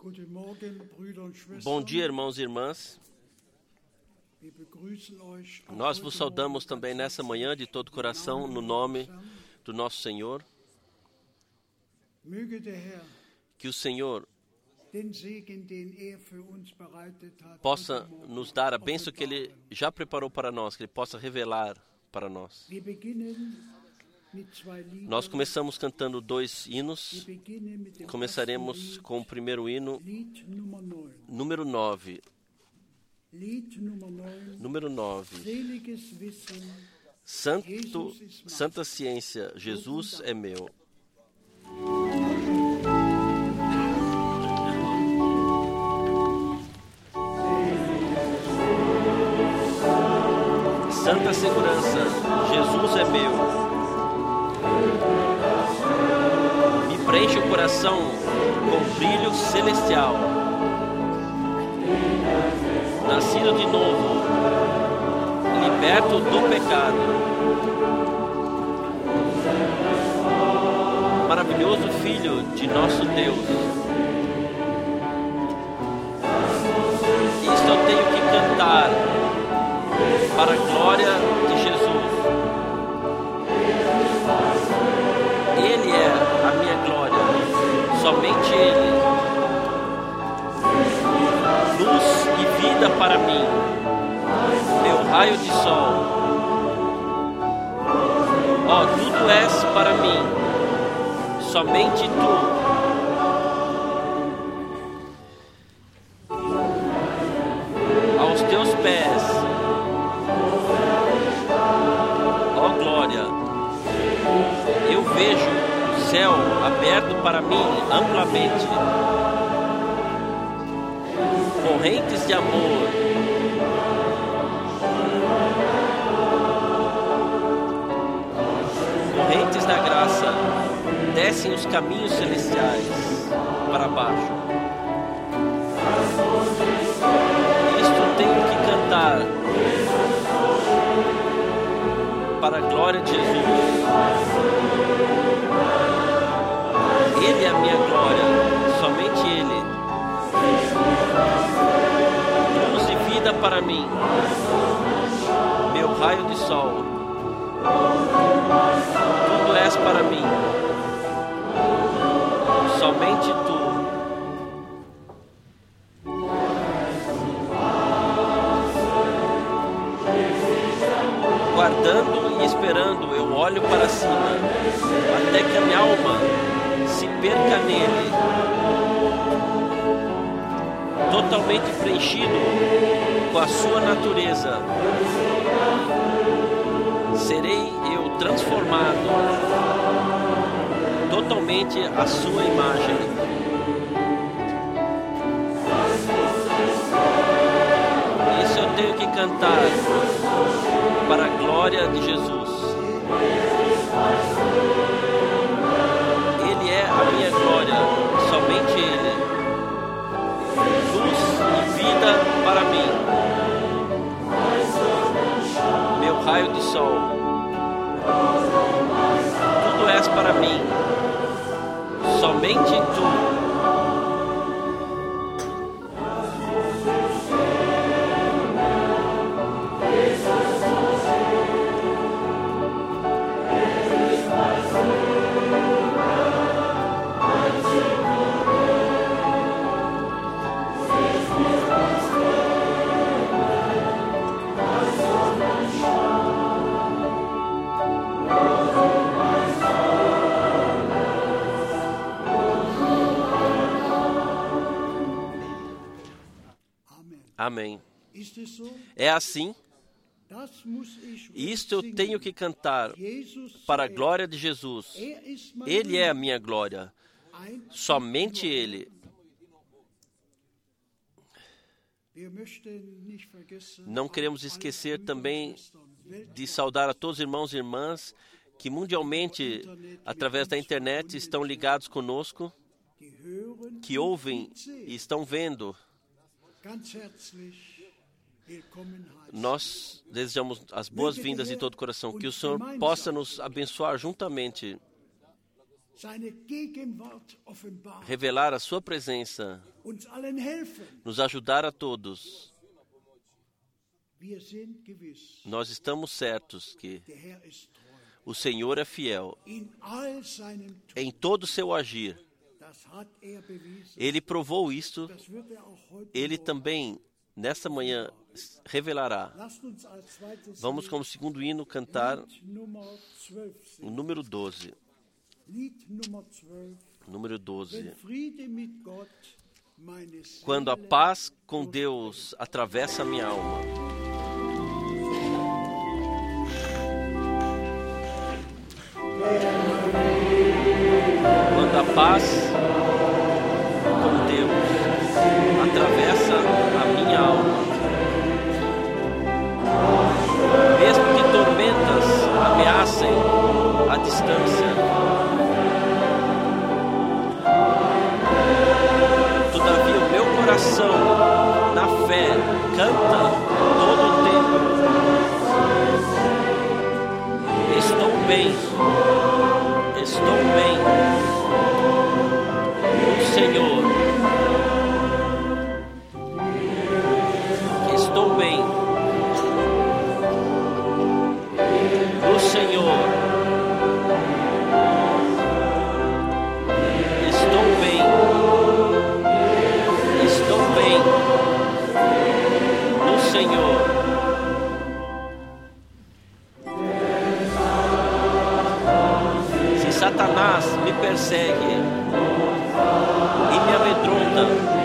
Guten Morgen, Brüder und Schwestern. Bom dia, irmãos e irmãs. Wir begrüßen euch auch Nós heute vos saudamos Morgen também ganz nessa manhã de todo o coração, no nome do nosso Senhor. Möge der Herr Que o Senhor den Segen, den er für uns bereitet hat, possa heute Morgen nos dar a bênção que Ele offenbaren. já preparou para nós, que Ele possa revelar para nós. Wir beginnen mit zwei Liedern. Nós começamos cantando 2 hinos. Wir beginnen mit dem Começaremos ersten com o primeiro hino, Lied Nummer 9. número 9. Lied Nummer 9. Número 9. Seliges Wissen, Santa ciência, Jesus é meu. Santa segurança, Jesus é meu. Me preenche o coração com brilho celestial. Nascido de novo, liberto do pecado. Maravilhoso Filho de nosso Deus. Isto eu tenho que cantar para a glória de Jesus. Ele é a minha glória, somente Ele. Luz e vida para mim, meu raio de sol. Ó, tudo és para mim, somente Tu. Aos Teus pés, ó glória, eu vejo o céu aberto para mim amplamente. Correntes de amor, correntes da graça, descem os caminhos celestiais para baixo. Isto tenho que cantar para a glória de Jesus. Ele é a minha glória, somente Ele. Luz e vida para mim, meu raio de sol. Tudo és para mim, somente Tu. Guardando e esperando, eu olho para cima, até que a minha alma se perca nele. Totalmente preenchido com a sua natureza, serei eu transformado totalmente à sua imagem. Isso eu tenho que cantar para a glória de Jesus. Ele é a minha glória, somente Ele. Luz e vida para mim, meu raio de sol. Tudo és para mim, somente Tu. Amém. Ist es so? É assim, Das muss ich isto eu singen. tenho que cantar Jesus para a zu glória de Jesus. Ehren. Er ist mein Ele é a Ruhm. minha glória, Ein- somente Ele. Wir möchten nicht vergessen, Não queremos alle esquecer Brüder und também Schwestern de weltweit, saudar a todos os irmãos e irmãs que mundialmente, através da internet, estão ligados conosco, die hören que und ouvem mitsehen. e estão vendo. Ganz herzlich willkommen heißen. Nós desejamos as boas-vindas de todo o coração. Que o Senhor possa nos abençoar juntamente, Seine Gegenwart offenbaren. revelar a sua presença uns allen helfen. nos ajudar a todos. Wir sind gewiss, Nós estamos certos que der Herr ist treu. o Senhor é fiel In all seinem Tun, em todo o seu agir. das hat er bewiesen. Ele provou isto, Das wird er auch heute ele Morgen. também, nesta manhã, revelará. Lasst uns als zweites Vamos, como segundo hino, cantar Lied Nummer 12 o singen. número 12. Lied Nummer 12. Número Wenn 12. Friede mit Gott meine Quando a Seele paz com Deus atravessa a minha alma. Quando a paz com Deus atravessa a minha alma. Mesmo que tormentas ameacem a distância, todavia o meu coração na fé canta todo o tempo. Estou bem, estou bem no Senhor. Estou bem no Senhor. Estou bem. Estou bem no Senhor. Se Satanás me persegue e me amedronta,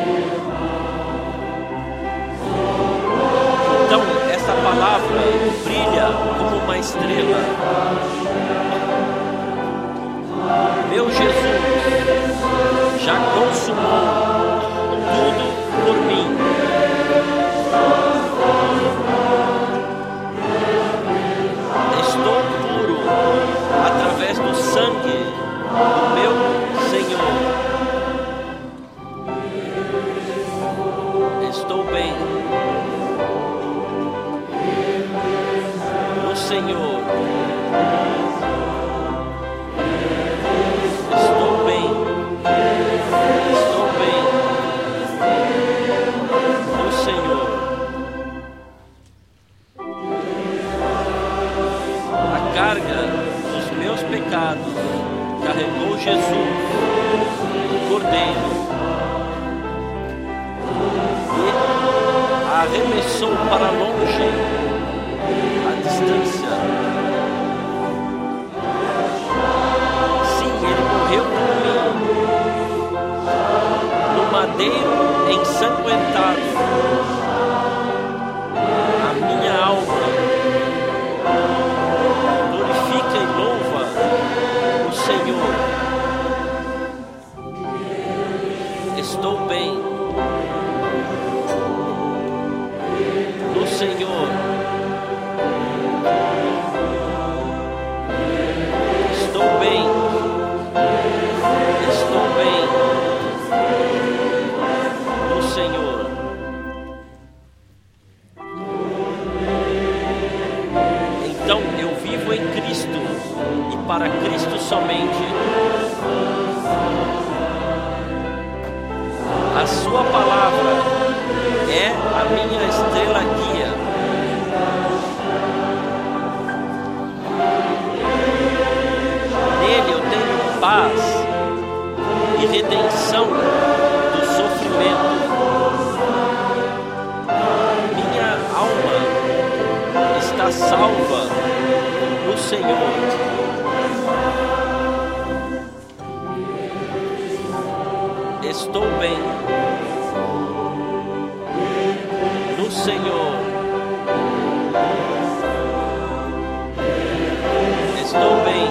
então essa palavra brilha como uma estrela. Meu Jesus já consumou tudo por mim. Estou puro através do sangue do meu Senhor. Estou bem no Senhor. Estou bem. Estou bem no Senhor. A carga dos meus pecados carregou Jesus, o Cordeiro, e a arremessou para longe a distância. Sim, ele morreu por mim no madeiro ensanguentado. A minha alma glorifica e louva o Senhor. Estou bem no Senhor. Estou bem. Estou bem no Senhor. Então eu vivo em Cristo e para Cristo somente. A sua palavra é a minha estrela guia. Nele eu tenho paz e redenção do sofrimento. Minha alma está salva no Senhor. Estou bem no Senhor. Estou bem.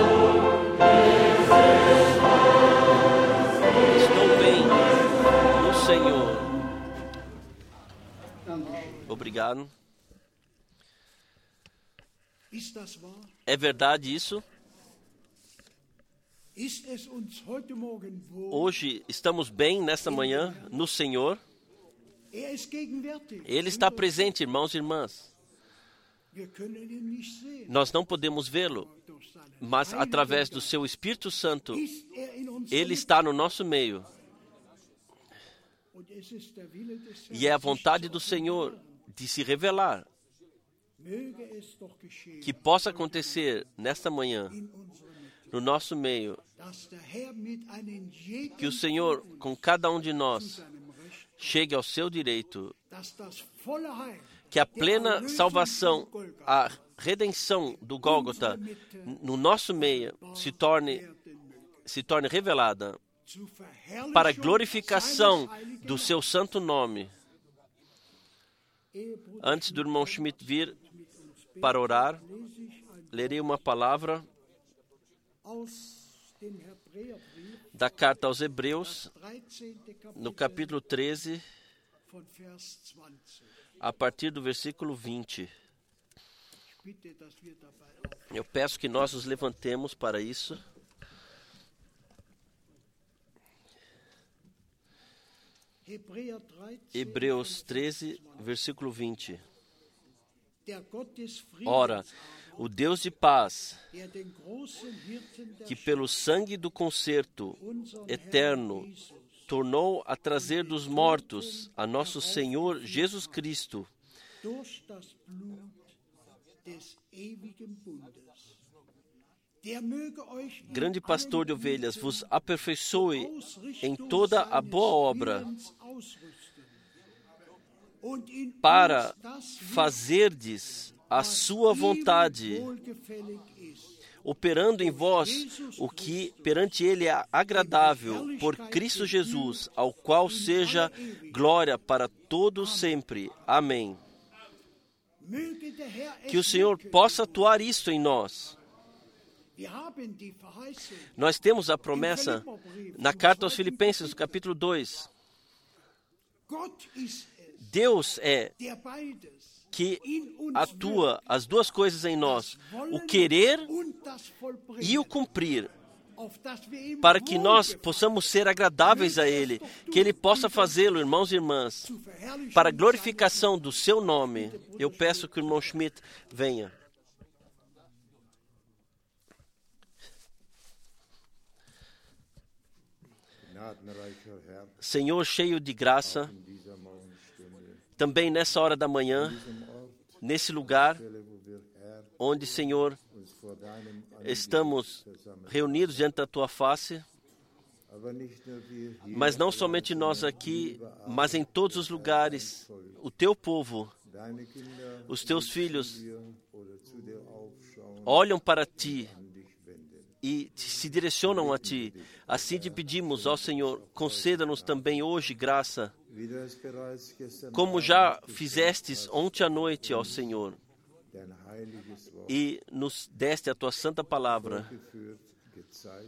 Estou bem no Senhor. Obrigado. Ist das wahr? É verdade isso? Ist es uns heute Morgen wohl? Hoje estamos bem nesta manhã no Senhor. Er ist gegenwärtig. Ele está presente, irmãos e irmãs. Wir können ihn nicht sehen. Nós não podemos vê-lo, Durch seinen mas Heiligen através do Geist seu Espírito Santo, ist er in uns Ele está no nosso meio. Und es ist der Wille des E é a Herrn, vontade do Senhor de se revelar. möge es doch geschehen Que possa acontecer nesta manhã, in unserem Mitte, no nosso meio, dass der Herr mit einem jeden que o Senhor, com cada um de zu nós, seinem Recht, chegue ao seu direito, dass das volle Heil que a plena salvação, a redenção do Gólgota, no nosso meio, se torne revelada zur para a Verherrlichung glorificação seines heiligen do seu santo nome. Ehe Bruder Antes do irmão Schmidt vir para orar, lese ich ein lerei uma palavra aus dem Hebräerbrief, da carta aos Hebreus, 13. no Kapitel capítulo 13, von Vers 20. a partir do versículo 20. Ich bitte, dass wir dabei aufstehen. Eu peço que nós nos levantemos para isso. Hebräer 13, Hebreus 13, versículo 20. der Gott des Friedens, Ora, o Deus de paz, der den großen Hirten der que pelo sangue do concerto unserem eterno Herrn Jesus, tornou a trazer dos mortos a nosso Senhor Jesus Cristo, durch das Blut des ewigen Bundes. Der möge euch in grande pastor de allen ovelhas, Guten vos aperfeiçoe Ausrichtung em toda a seines boa obra, Willens ausrüsten und in para uns das wirken, fazerdes a was sua ihm vontade, wohlgefällig ist. operando em vós o que perante ele é agradável, por Cristo Jesus, ao qual seja glória para todos sempre. Amém. Möge der Herr Que o es Senhor wirken. possa atuar isto em nós. Wir haben die Verheißung. Nós temos a promessa na carta aos Filipenses, no capítulo 2. Gott ist es, Deus é der beides que in uns atua as duas coisas em nós, wollen o querer und das vollbringen, e o cumprir, auf das wir ihm para que nós wohlgefallen possamos ser agradáveis a Ele, que Ele possa fazê-lo, irmãos e irmãs, zur Verherrlichung para a seines glorificação do seu nome. Eu peço que o irmão Schmidt venha. Gnadenreicher Herr, Senhor cheio de graça, in dieser Morgenstunde, também nessa hora da manhã, diesem Ort, nesse lugar Stelle, wo wir, Herr, onde, Senhor, uns vor deinem estamos Angesicht versammeln. reunidos diante da Tua face, Aber nicht nur wir hier, mas não somente nós aqui, mas em todos os lugares, o Teu povo, deine Kinder, os Teus filhos, dir oder zu dir aufschauen, olham para Ti an dich wenden. e se direcionam a Ti. Assim te pedimos, ó Senhor, conceda-nos também hoje graça, Wie du es bereits gestern como Abend já geschenkt fizestes ontem à noite, ó Senhor, hast, dein heiliges Wort e nos deste a Tua santa palavra, geführt, gezeigt,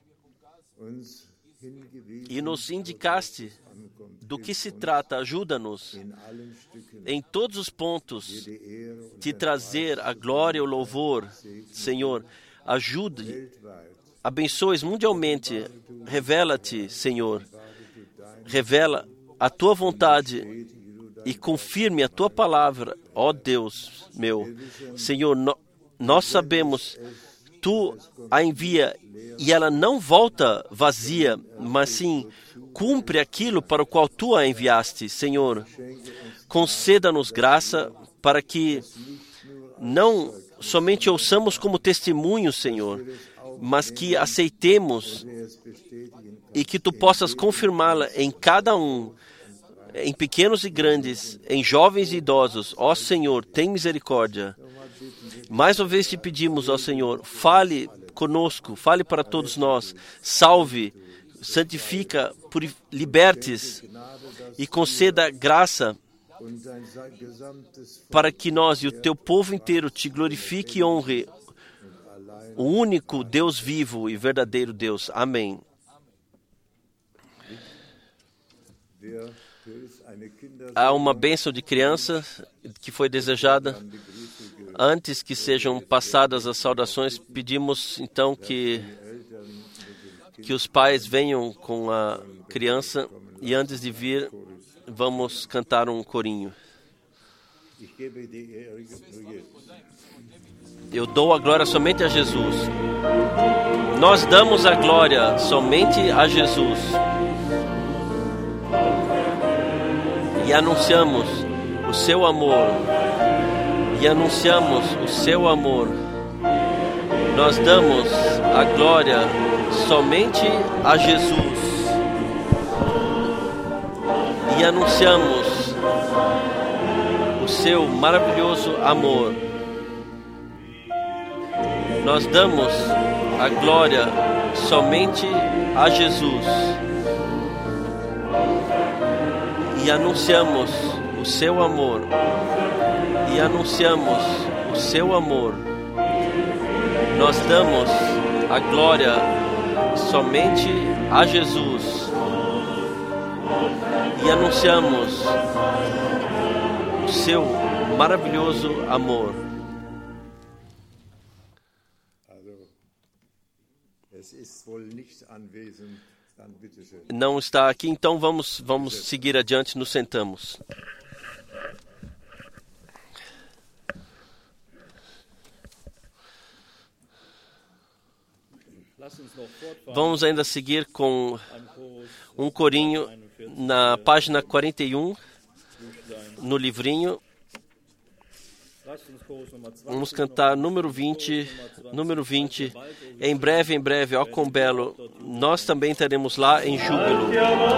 uns hingewiesen, e nos indicaste ankommt, do que se trata. Ajuda-nos in allen Stücken em todos os pontos die Ehre und te trazer a glória e o louvor. Senhor, ajude, weltweit, abençoes mundialmente. Revela-te, Senhor. Revela a Tua vontade e confirme a Tua palavra, ó Deus meu. Senhor, nós sabemos, Tu a envia e ela não volta vazia, mas sim cumpre aquilo para o qual Tu a enviaste. Senhor, conceda-nos graça para que não somente ouçamos como testemunho, Senhor, mas que aceitemos es bestätigen e que Tu possas confirmá-la em cada um, em pequenos e grandes, em jovens e idosos. Ó Senhor, tem misericórdia. Mais uma vez te pedimos, ó Senhor, fale conosco, fale para todos nós, salve, santifica, libertes e conceda graça und dein gesamtes para que nós e o Teu povo inteiro te glorifique e honre, o único Deus vivo e verdadeiro Deus. Amém. Wer hilft, eine Kinder Há uma bênção de criança que foi desejada. Antes que sejam passadas as saudações, pedimos então que os pais venham com a criança e antes de vir, vamos cantar um corinho. Ich gebe die Ehre nur Jesus. Eu dou a glória somente a Jesus. Nós damos a glória somente a Jesus. e anunciamos o seu amor. E anunciamos o seu amor. Nós damos a glória somente a Jesus. E anunciamos o seu maravilhoso amor. Nós damos a glória somente a Jesus. E anunciamos o seu amor. E anunciamos o seu amor. Nós damos a glória somente a Jesus. E anunciamos o seu maravilhoso amor. Não está aqui, então vamos seguir adiante, nos sentamos. Vamos ainda seguir com um corinho na página 41, no livrinho. Vamos cantar número 20. Em breve, ó quão belo, nós também estaremos lá em júbilo.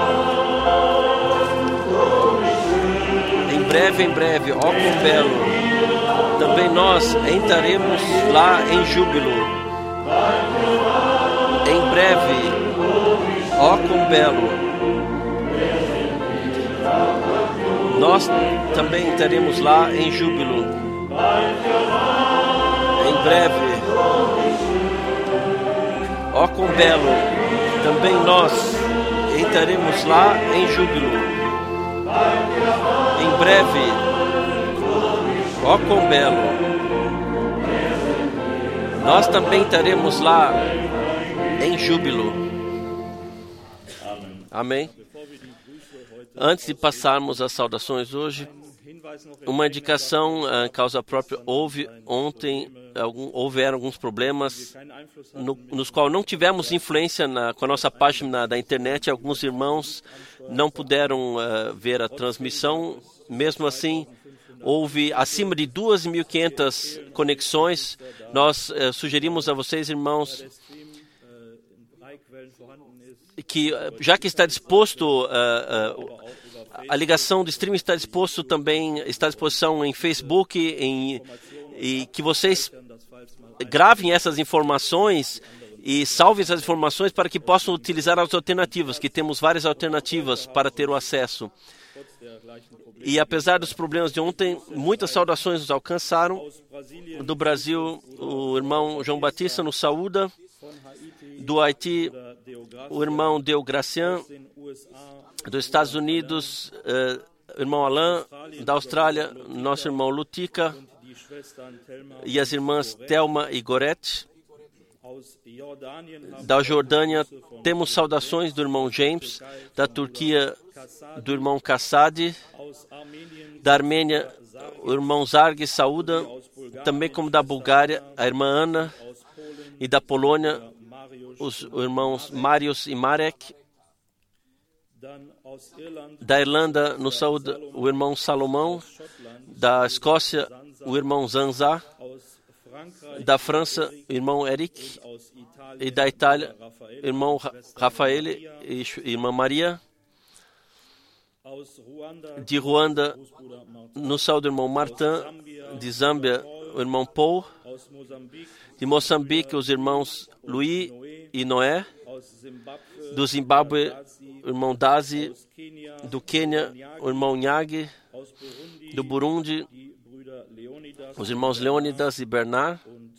Em breve, ó quão belo, também nós entraremos lá em júbilo. Em breve, ó quão belo, nós também estaremos lá em júbilo. Em breve, ó quão belo, também nós entraremos lá em júbilo. Em breve, ó quão belo, nós também estaremos lá em júbilo. Amém. Antes de passarmos às saudações hoje, uma indicação, causa própria. Houveram alguns problemas nos quais não tivemos influência com a nossa página da internet. Alguns irmãos não puderam ver a transmissão. Mesmo assim, houve acima de 2.500 conexões. Nós sugerimos a vocês, irmãos, que já que está disposto, a ligação do streaming está disposto também, está à disposição em Facebook, e que vocês gravem essas informações e salvem essas informações para que possam utilizar as alternativas, que temos várias alternativas para ter o acesso. E apesar dos problemas de ontem, muitas saudações nos alcançaram. Do Brasil, o irmão João Batista nos saúda. Do Haiti, o irmão Deu Gracian. Dos Estados Unidos, o irmão Alain. Da Austrália, nosso irmão Lutica. E as irmãs Thelma e Gorete. Da Jordânia, temos saudações do irmão James. Da Turquia, do irmão Kassadi. Da Armênia, o irmão Zarg saúda. Também como da Bulgária, a irmã Ana. E da Polônia, os irmãos Marius e Marek. Da Irlanda, nos saúda o irmão Salomão. Da Escócia, o irmão Zanzá. Da França, o irmão Eric. E da Itália, o irmão Rafael e irmã Maria. De Ruanda, nos saúda o irmão Martin. De Zâmbia, o irmão Paul. De Moçambique, os irmãos Luís e Noé. Do Zimbábue, o irmão Dazi. Do Quênia, o irmão Nyagi. Do Burundi, os irmãos Leônidas e Bernard.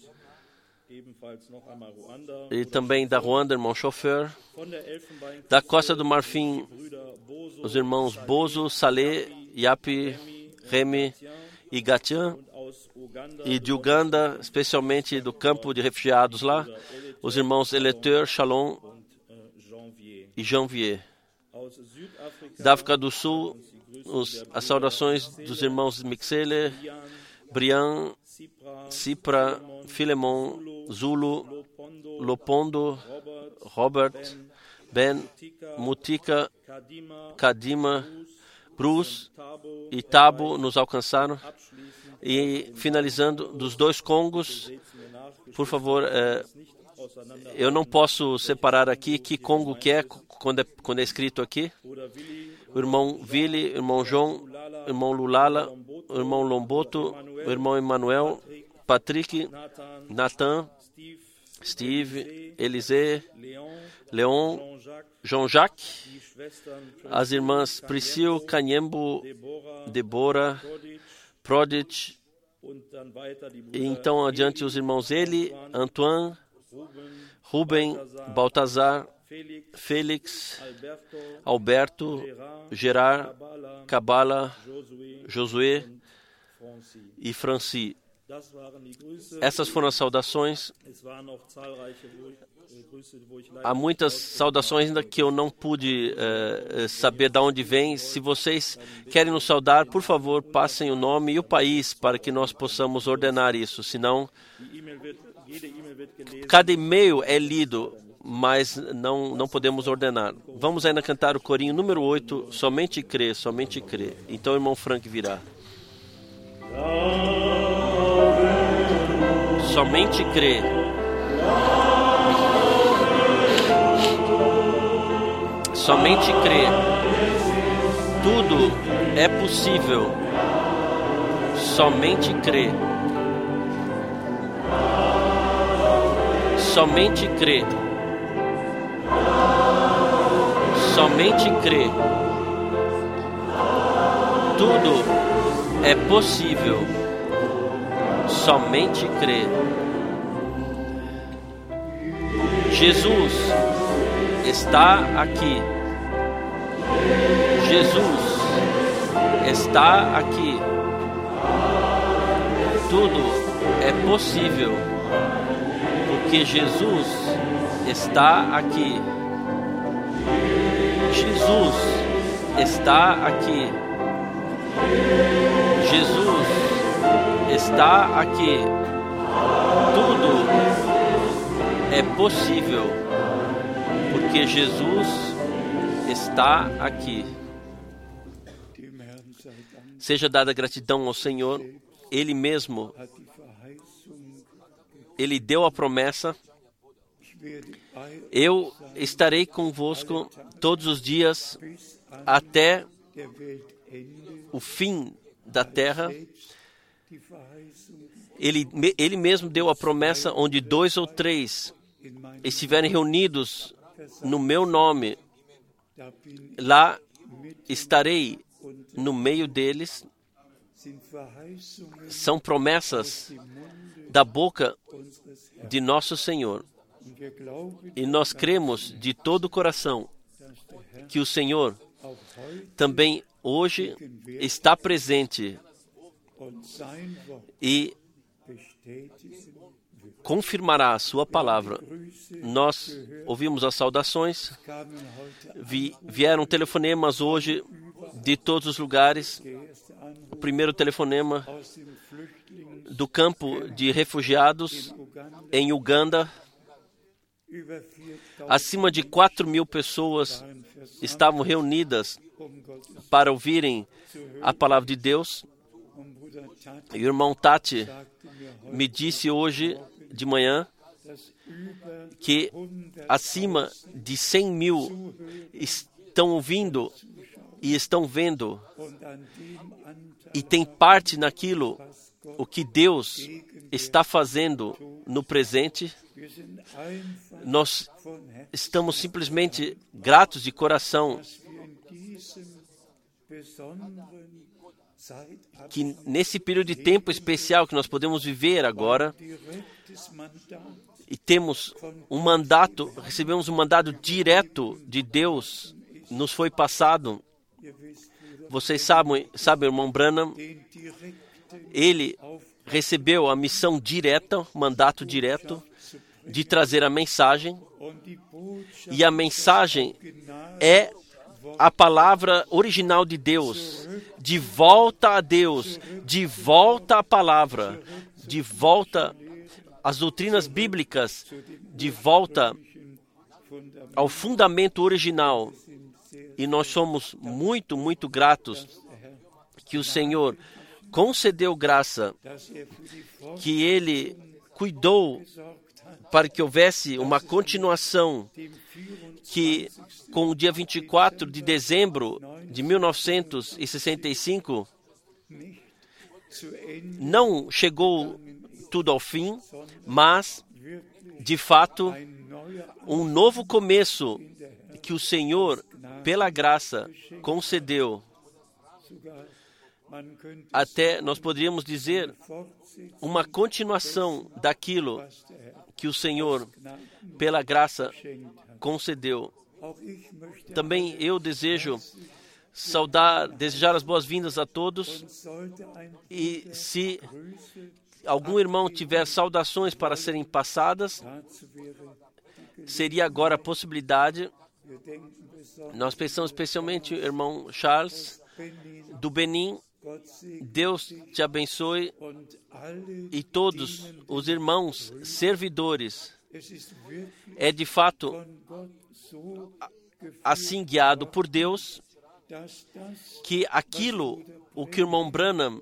E também da Ruanda, o irmão Chauffeur. Da Costa do Marfim, os irmãos Bozo, Saleh, Yapi, Remy e Gatian. E de Uganda, especialmente do campo de refugiados lá, os irmãos Eleteur, Shalom e Janvier. Da África do Sul, as saudações dos irmãos Mixele, Brian, Cipra, Filemon, Zulu, Lopondo, Robert, Ben, Mutika, Kadima, Cruz e Tabo nos alcançaram. E finalizando, dos 2 Congos, por favor, eu não posso separar aqui que Congo que é quando é escrito aqui. O irmão Vili, o irmão João, o irmão Lulala, o irmão Lomboto, o irmão Emanuel, Patrick, Nathan, Steve, Elisée, Leon, Jean-Jacques, as irmãs Priscil, Canyembo, Débora, Prodige, e então adiante os irmãos Eli, Antoine, Ruben, Baltazar, Félix, Alberto, Gerard, Cabala, Josué e Franci. Essas foram as saudações. Há muitas saudações ainda que eu não pude saber de onde vem. Se vocês querem nos saudar, por favor, passem o nome e o país para que nós possamos ordenar isso. Senão, cada e-mail é lido, mas não podemos ordenar. Vamos ainda cantar o corinho número 8, Somente Crê, Somente Crê. Então o irmão Frank virá. Somente crê. Somente crê. Tudo é possível. Somente crê. Somente crê. Somente crê. Tudo é possível. Somente crê. Jesus está aqui. Jesus está aqui. Tudo é possível, porque Jesus está aqui. Jesus está aqui. Jesus está aqui. Tudo é possível, porque Jesus está aqui. Seja dada gratidão ao Senhor. Ele mesmo, Ele deu a promessa: eu estarei convosco todos os dias até o fim da terra. Ele mesmo deu a promessa: onde 2 ou 3 estiverem reunidos no meu nome, lá estarei no meio deles. São promessas da boca de nosso Senhor. E nós cremos de todo o coração que o Senhor também hoje está presente e confirmará a sua palavra. Nós ouvimos as saudações, vieram telefonemas hoje de todos os lugares. O primeiro telefonema do campo de refugiados em Uganda. Acima de 4.000 pessoas estavam reunidas para ouvirem a palavra de Deus. E o irmão Tati me disse hoje de manhã que acima de 100.000 estão ouvindo e estão vendo e tem parte naquilo o que Deus está fazendo no presente. Nós estamos simplesmente gratos de coração que nesse período de tempo especial que nós podemos viver agora, e temos um mandato, recebemos um mandato direto de Deus, nos foi passado. Vocês sabem, o irmão Branham, ele recebeu a missão direta, mandato direto, de trazer a mensagem, e a mensagem é a palavra original de Deus, de volta a Deus, de volta à palavra, de volta às doutrinas bíblicas, de volta ao fundamento original. E nós somos muito, muito gratos que o Senhor concedeu graça, que Ele cuidou para que houvesse uma continuação, que com o dia 24 de dezembro de 1965, não chegou tudo ao fim, mas, de fato, um novo começo que o Senhor, pela graça, concedeu. Até nós poderíamos dizer uma continuação daquilo que o Senhor, pela graça, concedeu. Também eu desejo desejar as boas-vindas a todos, e se algum irmão tiver saudações para serem passadas, seria agora a possibilidade. Nós pensamos especialmente o irmão Charles, do Benin. Deus te abençoe, e todos os irmãos servidores. É de fato assim guiado por Deus, que aquilo, o que o irmão Branham,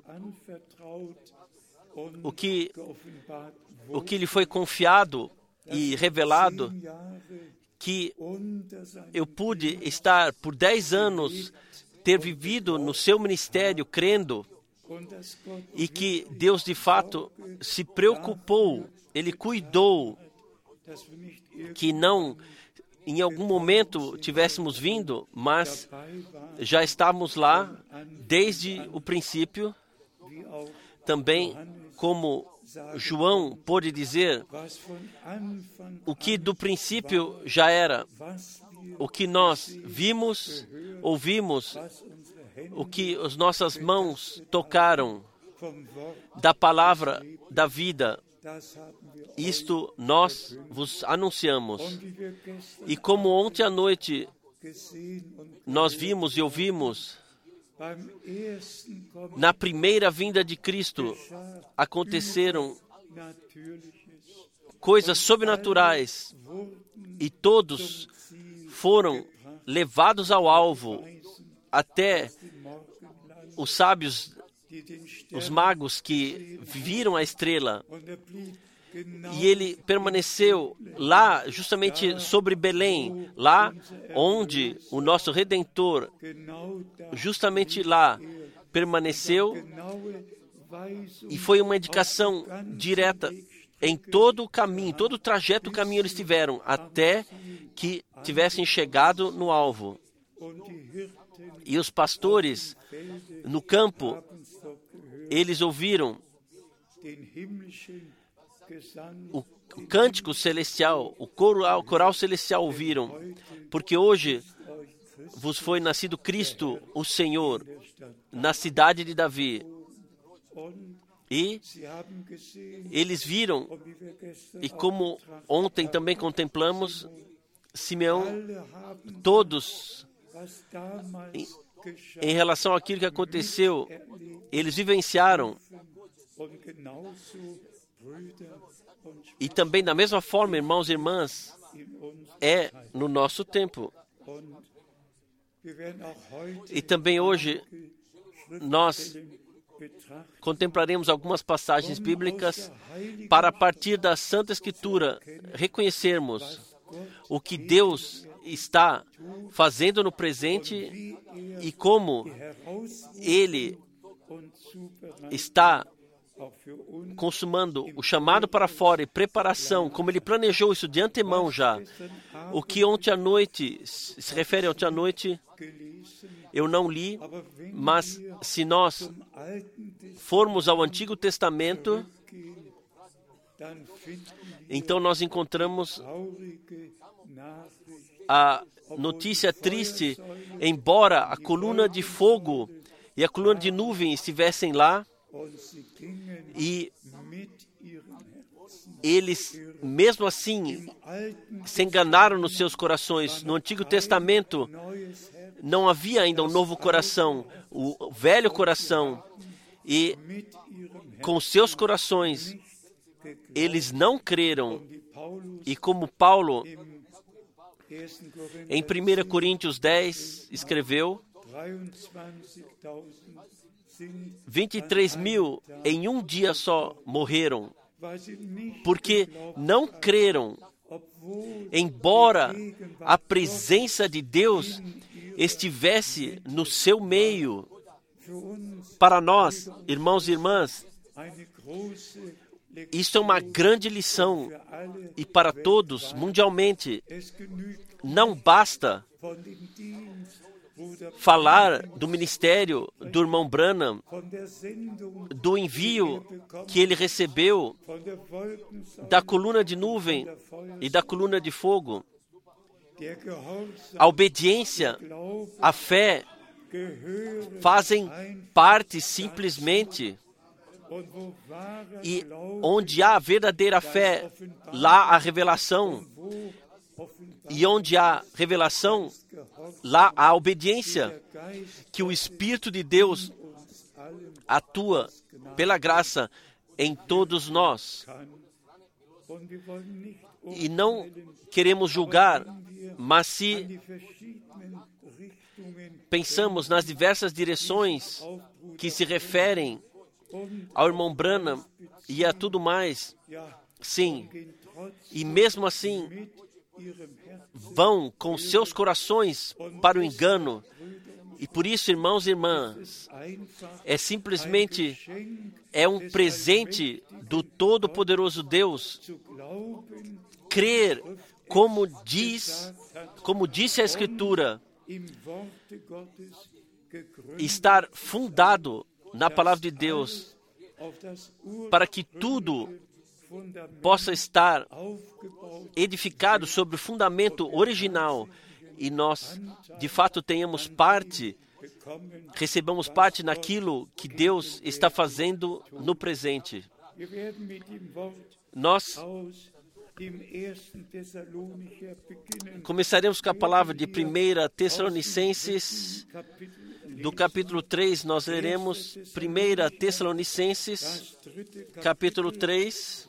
o que lhe foi confiado e revelado, que eu pude estar por 10 anos, ter vivido no seu ministério crendo, e que Deus de fato se preocupou, Ele cuidou, que não em algum momento tivéssemos vindo, mas já estávamos lá desde o princípio. Também, como João pôde dizer, o que do princípio já era, o que nós vimos, ouvimos, o que as nossas mãos tocaram da palavra da vida, isto nós vos anunciamos. E como ontem à noite nós vimos e ouvimos, na primeira vinda de Cristo aconteceram coisas sobrenaturais, e todos foram levados ao alvo, até os sábios, os magos que viram a estrela. E ele permaneceu lá, justamente sobre Belém, lá onde o nosso Redentor, justamente lá, permaneceu, e foi uma indicação direta em todo o caminho, todo o trajeto do caminho eles tiveram, até que tivessem chegado no alvo. E os pastores no campo, eles ouviram o cântico celestial, o coral celestial ouviram, porque hoje vos foi nascido Cristo, o Senhor, na cidade de Davi. E eles viram, e como ontem também contemplamos, Simeão, todos, em relação àquilo que aconteceu, eles vivenciaram. E também, da mesma forma, irmãos e irmãs, é no nosso tempo. E também hoje, nós contemplaremos algumas passagens bíblicas para, a partir da Santa Escritura, reconhecermos o que Deus está fazendo no presente e como Ele está consumando o chamado para fora e preparação, como Ele planejou isso de antemão já. O que ontem à noite, se refere a ontem à noite, eu não li, mas se nós formos ao Antigo Testamento, então nós encontramos a notícia triste, embora a coluna de fogo e a coluna de nuvem estivessem lá, e eles, mesmo assim, se enganaram nos seus corações. No Antigo Testamento, não havia ainda um novo coração, o velho coração, e com seus corações, eles não creram. E como Paulo, Em 1 Coríntios 10, escreveu: 23 mil em um dia só morreram, porque não creram, embora a presença de Deus estivesse no seu meio. Para nós, irmãos e irmãs, isso é uma grande lição, e para todos, mundialmente, não basta falar do ministério do irmão Branham, do envio que ele recebeu da coluna de nuvem e da coluna de fogo. A obediência, a fé fazem parte simplesmente, e onde há verdadeira fé, lá há revelação, e onde há revelação, lá há obediência, que o Espírito de Deus atua pela graça em todos nós. E não queremos julgar, mas se pensamos nas diversas direções que se referem ao irmão Branham e a tudo mais, sim, e mesmo assim vão com seus corações para o engano. E por isso, irmãos e irmãs, é simplesmente um presente do Todo-Poderoso Deus crer, como disse a Escritura, estar fundado na Palavra de Deus, para que tudo possa estar edificado sobre o fundamento original, e nós, de fato, recebamos parte naquilo que Deus está fazendo no presente. Nós começaremos com a palavra de 1 Tessalonicenses, do capítulo 3, nós leremos 1 Tessalonicenses, capítulo 3,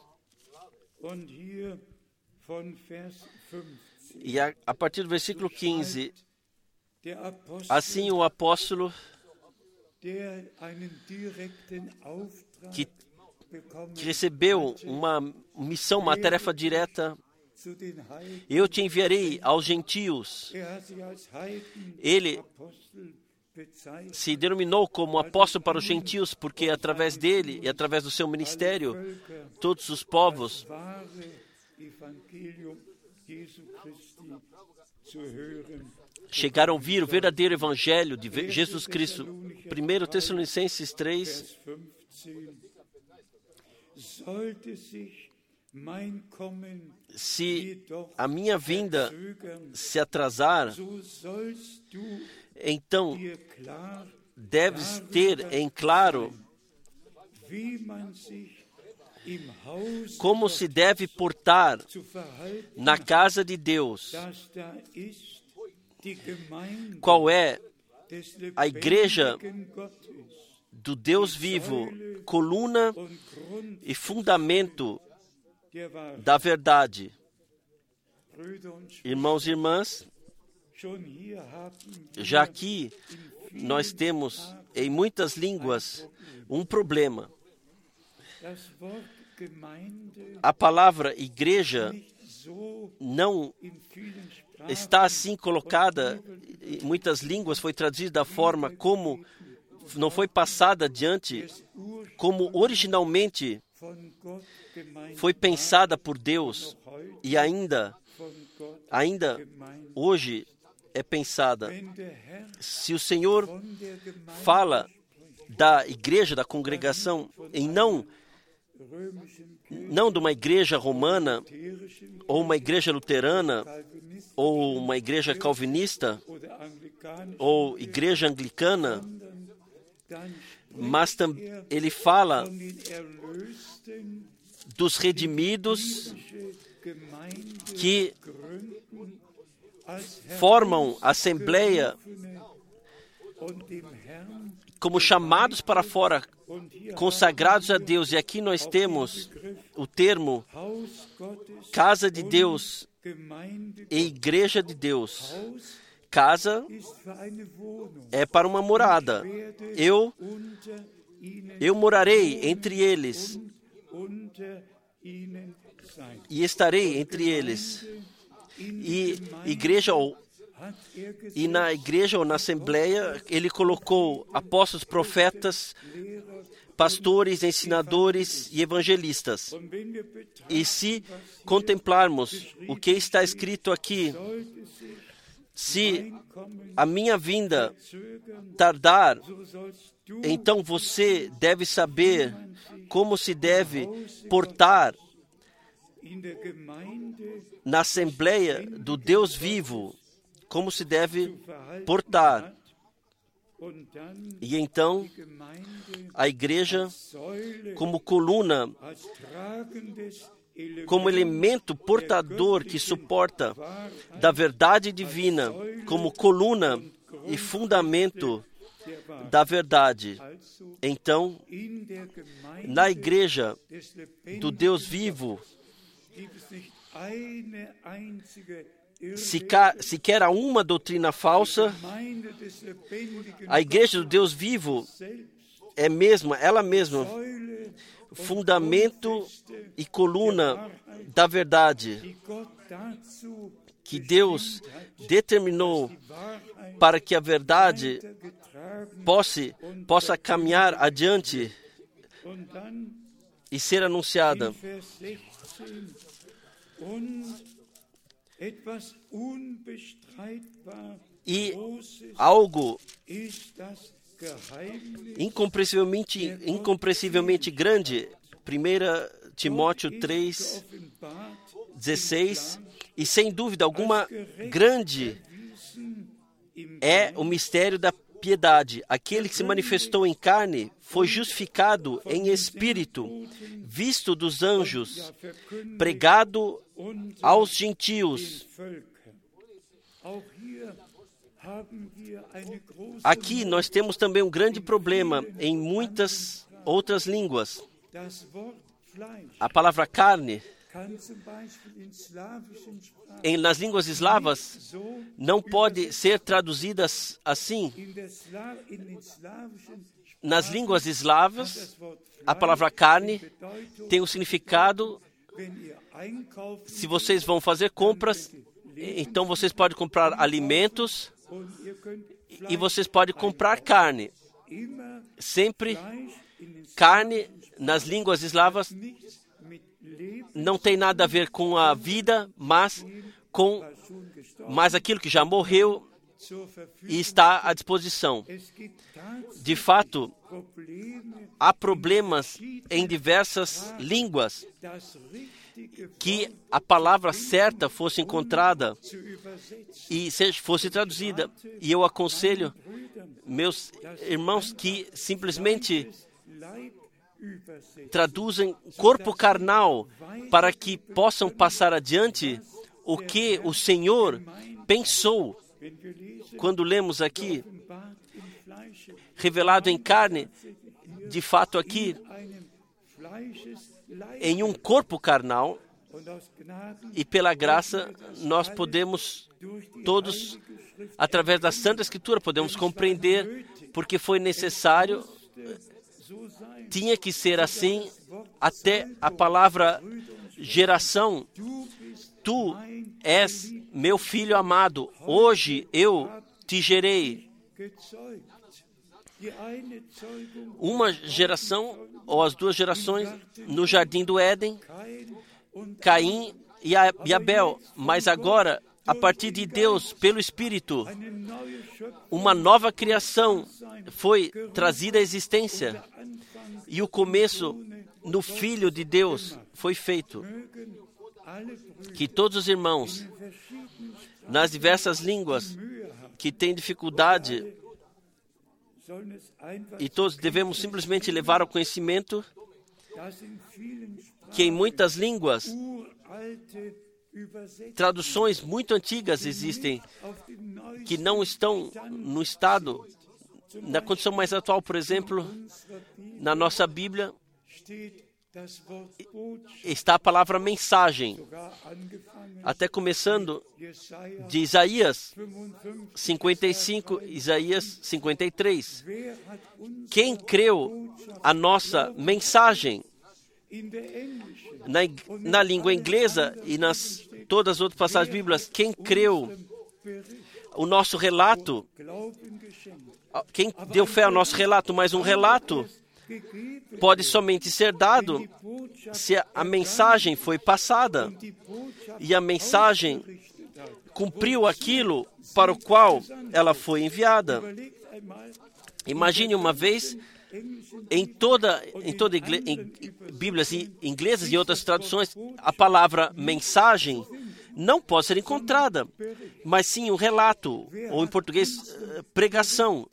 e a partir do versículo 15, assim o apóstolo que recebeu uma missão, uma tarefa direta: eu te enviarei aos gentios. Ele se denominou como apóstolo para os gentios, porque através dele e através do seu ministério, todos os povos chegaram a ouvir o verdadeiro evangelho de Jesus Cristo. 1 Tessalonicenses 3, se a minha vinda se atrasar, então deves ter em claro como se deve portar na casa de Deus, qual é a igreja do Deus vivo, coluna e fundamento da verdade. Irmãos e irmãs, já aqui nós temos em muitas línguas um problema. A palavra igreja não está assim colocada, em muitas línguas foi traduzida da forma como não foi passada adiante, como originalmente foi pensada por Deus e ainda hoje é pensada. Se o Senhor fala da igreja, da congregação, e não de uma igreja romana, ou uma igreja luterana, ou uma igreja calvinista, ou igreja anglicana, mas ele fala dos redimidos que formam a assembleia como chamados para fora, consagrados a Deus. E aqui nós temos o termo casa de Deus e igreja de Deus. Casa é para uma morada. Eu morarei entre eles e estarei entre eles. E na igreja ou na assembleia, ele colocou apóstolos, profetas, pastores, ensinadores e evangelistas. E se contemplarmos o que está escrito aqui, se a minha vinda tardar, então você deve saber como se deve portar na Assembleia do Deus vivo, como se deve portar. E então, a igreja, como coluna, como elemento portador que suporta da verdade divina, como coluna e fundamento da verdade. Então, na igreja do Deus vivo, sequer há uma doutrina falsa. A igreja do Deus vivo é ela mesma, fundamento e coluna da verdade, que Deus determinou para que a verdade possa caminhar adiante e ser anunciada. E algo incompreensivelmente grande, 1 Timóteo 3:16, e sem dúvida alguma grande é o mistério da piedade. Aquele que se manifestou em carne foi justificado em espírito, visto dos anjos, pregado aos gentios. Aqui nós temos também um grande problema em muitas outras línguas. A palavra carne, nas línguas eslavas, não pode ser traduzida assim. Nas línguas eslavas, a palavra carne tem um significado. Se vocês vão fazer compras, então vocês podem comprar alimentos e vocês podem comprar carne. Sempre carne nas línguas eslavas não tem nada a ver com a vida, mas com aquilo que já morreu e está à disposição. De fato, há problemas em diversas línguas que a palavra certa fosse encontrada e fosse traduzida. E eu aconselho meus irmãos que simplesmente traduzem corpo carnal para que possam passar adiante o que o Senhor pensou. Quando lemos aqui, revelado em carne, de fato aqui, em um corpo carnal, e pela graça nós podemos todos, através da Santa Escritura, podemos compreender porque foi necessário, tinha que ser assim, até a palavra geração. Tu és meu filho amado, hoje eu te gerei. Uma geração, ou as duas gerações, no jardim do Éden, Caim e Abel. Mas agora, a partir de Deus, pelo Espírito, uma nova criação foi trazida à existência. E o começo no Filho de Deus foi feito. Que todos os irmãos, nas diversas línguas, que têm dificuldade, e todos devemos simplesmente levar ao conhecimento que em muitas línguas, traduções muito antigas existem, que não estão no estado, na condição mais atual. Por exemplo, na nossa Bíblia está a palavra mensagem, até começando de Isaías 55, Isaías 53. Quem creu a nossa mensagem? Na língua inglesa e nas todas as outras passagens bíblicas, quem creu o nosso relato? Quem deu fé ao nosso relato? Mas um relato pode somente ser dado se a mensagem foi passada e a mensagem cumpriu aquilo para o qual ela foi enviada. Imagine uma vez, em Bíblias inglesas e outras traduções, a palavra mensagem não pode ser encontrada, mas sim um relato, ou em português, pregação.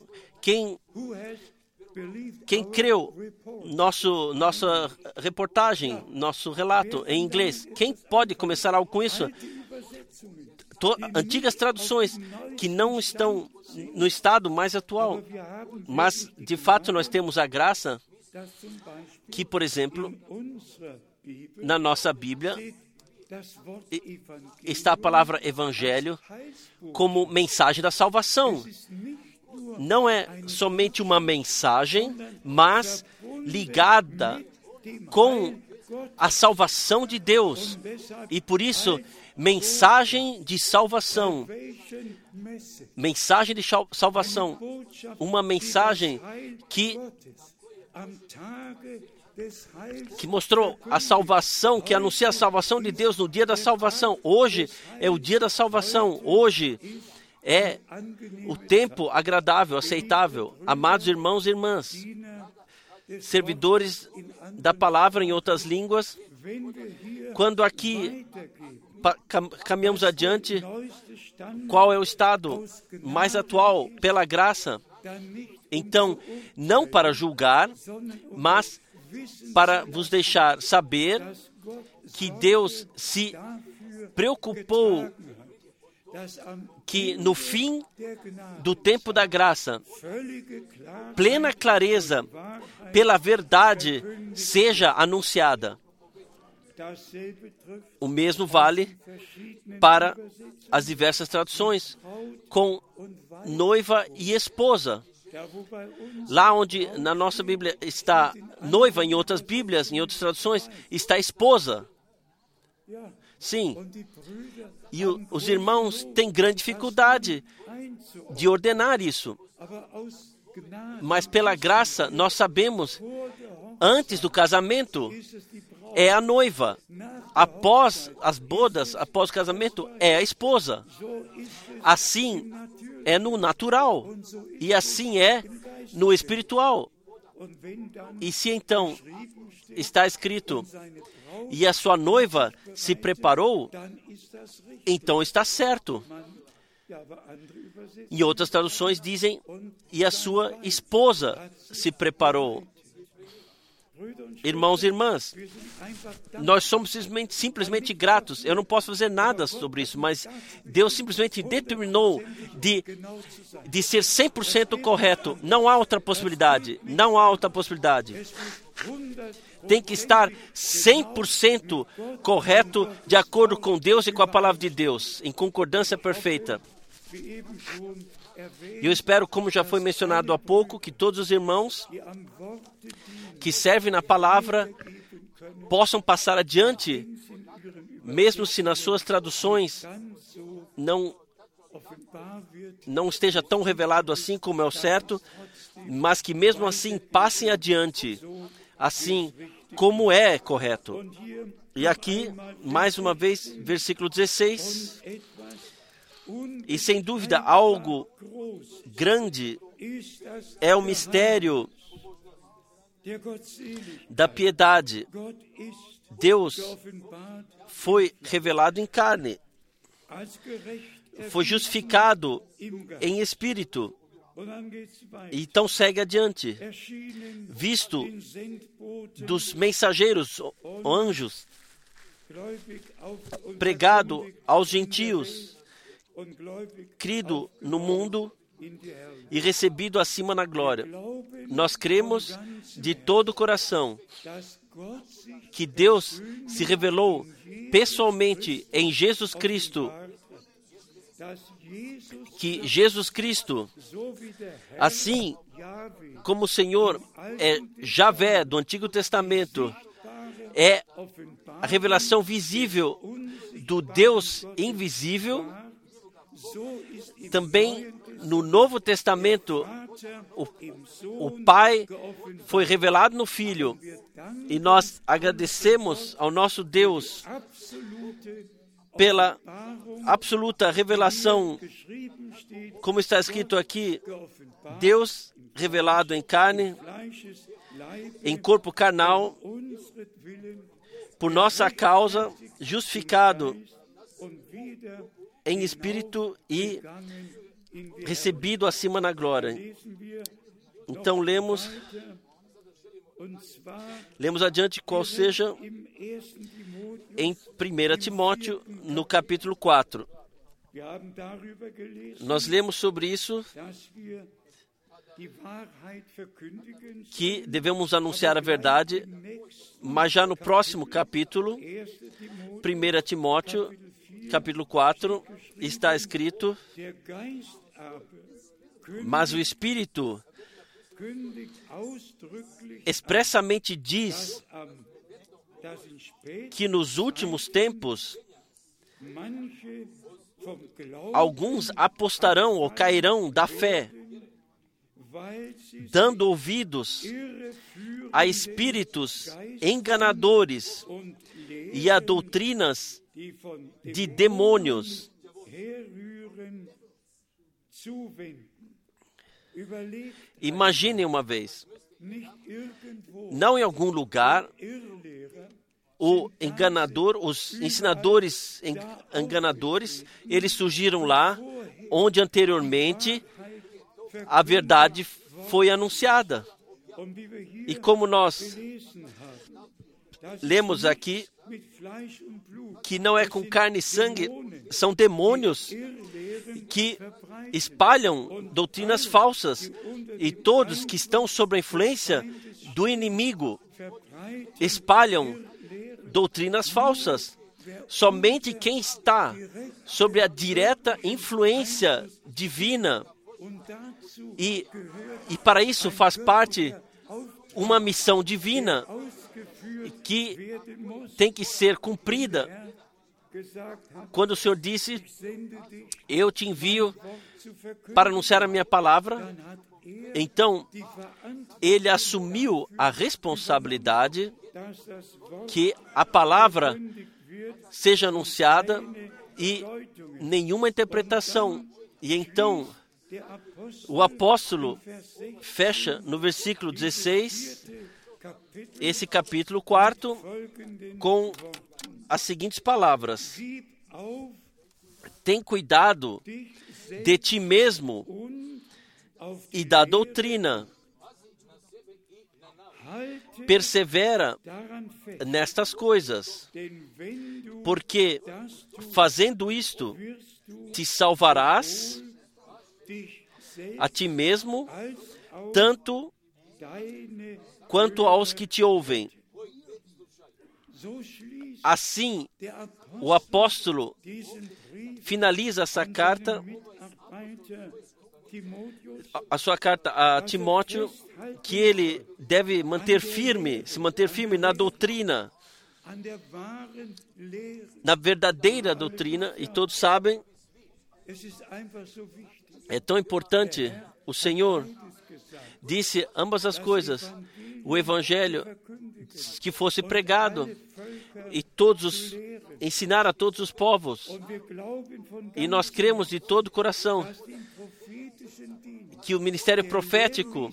Quem creu nossa reportagem, nosso relato em inglês? Quem pode começar algo com isso? Antigas traduções que não estão no estado mais atual. Mas, de fato, nós temos a graça que, por exemplo, na nossa Bíblia, está a palavra evangelho como mensagem da salvação. Não é somente uma mensagem, mas ligada com a salvação de Deus. E por isso, mensagem de salvação. Mensagem de salvação. Uma mensagem que mostrou a salvação, que anuncia a salvação de Deus no dia da salvação. Hoje é o dia da salvação. Hoje é o tempo agradável, aceitável. Amados irmãos e irmãs, servidores da palavra em outras línguas, quando aqui caminhamos adiante, qual é o estado mais atual pela graça? Então, não para julgar, mas para vos deixar saber que Deus se preocupou que no fim do tempo da graça, plena clareza pela verdade seja anunciada. O mesmo vale para as diversas traduções, com noiva e esposa. Lá onde na nossa Bíblia está noiva, em outras Bíblias, em outras traduções, está esposa. Sim. E os irmãos têm grande dificuldade de ordenar isso. Mas pela graça, nós sabemos, antes do casamento, é a noiva. Após as bodas, após o casamento, é a esposa. Assim é no natural. E assim é no espiritual. E se então está escrito, e a sua noiva se preparou, então está certo. Em outras traduções dizem, e a sua esposa se preparou. Irmãos e irmãs, nós somos simplesmente gratos. Eu não posso fazer nada sobre isso, mas Deus simplesmente determinou de ser 100% correto. Não há outra possibilidade. Não há outra possibilidade. Tem que estar 100% correto de acordo com Deus e com a palavra de Deus, em concordância perfeita. E eu espero, como já foi mencionado há pouco, que todos os irmãos que servem na palavra possam passar adiante, mesmo se nas suas traduções não esteja tão revelado assim como é o certo, mas que mesmo assim passem adiante, assim como é correto. E aqui, mais uma vez, versículo 16. E sem dúvida, algo grande é o mistério da piedade. Deus foi revelado em carne, foi justificado em espírito. E então segue adiante. Visto dos mensageiros, anjos, pregado aos gentios, crido no mundo e recebido acima na glória. Nós cremos de todo o coração que Deus se revelou pessoalmente em Jesus Cristo, que Jesus Cristo, assim como o Senhor é Javé do Antigo Testamento, é a revelação visível do Deus invisível, também no Novo Testamento o Pai foi revelado no Filho, e nós agradecemos ao nosso Deus pela absoluta revelação, como está escrito aqui, Deus revelado em carne, em corpo carnal, por nossa causa, justificado em espírito e recebido acima na glória. Então lemos adiante, qual seja em 1 Timóteo, no capítulo 4. Nós lemos sobre isso, que devemos anunciar a verdade, mas já no próximo capítulo, 1 Timóteo, capítulo 4, está escrito: mas o Espírito expressamente diz que nos últimos tempos alguns apostarão ou cairão da fé, dando ouvidos a espíritos enganadores e a doutrinas de demônios. Imaginem uma vez, não em algum lugar, o enganador, os ensinadores enganadores, eles surgiram lá, onde anteriormente a verdade foi anunciada. E como nós lemos aqui, que não é com carne e sangue, são demônios que espalham doutrinas falsas, e todos que estão sob a influência do inimigo espalham doutrinas falsas. Somente quem está sob a direta influência divina, e para isso faz parte uma missão divina que tem que ser cumprida. Quando o Senhor disse: eu te envio para anunciar a minha palavra, então ele assumiu a responsabilidade que a palavra seja anunciada e nenhuma interpretação. E então o apóstolo fecha no versículo 16, esse capítulo 4, com as seguintes palavras: tem cuidado de ti mesmo e da doutrina, persevera nestas coisas, porque fazendo isto te salvarás a ti mesmo, tanto quanto aos que te ouvem. Assim, o apóstolo finaliza essa carta, a sua carta a Timóteo, que ele deve se manter firme na doutrina, na verdadeira doutrina, e todos sabem, é tão importante. O Senhor disse ambas as coisas: o Evangelho que fosse pregado e ensinar a todos os povos. E nós cremos de todo o coração que o ministério profético,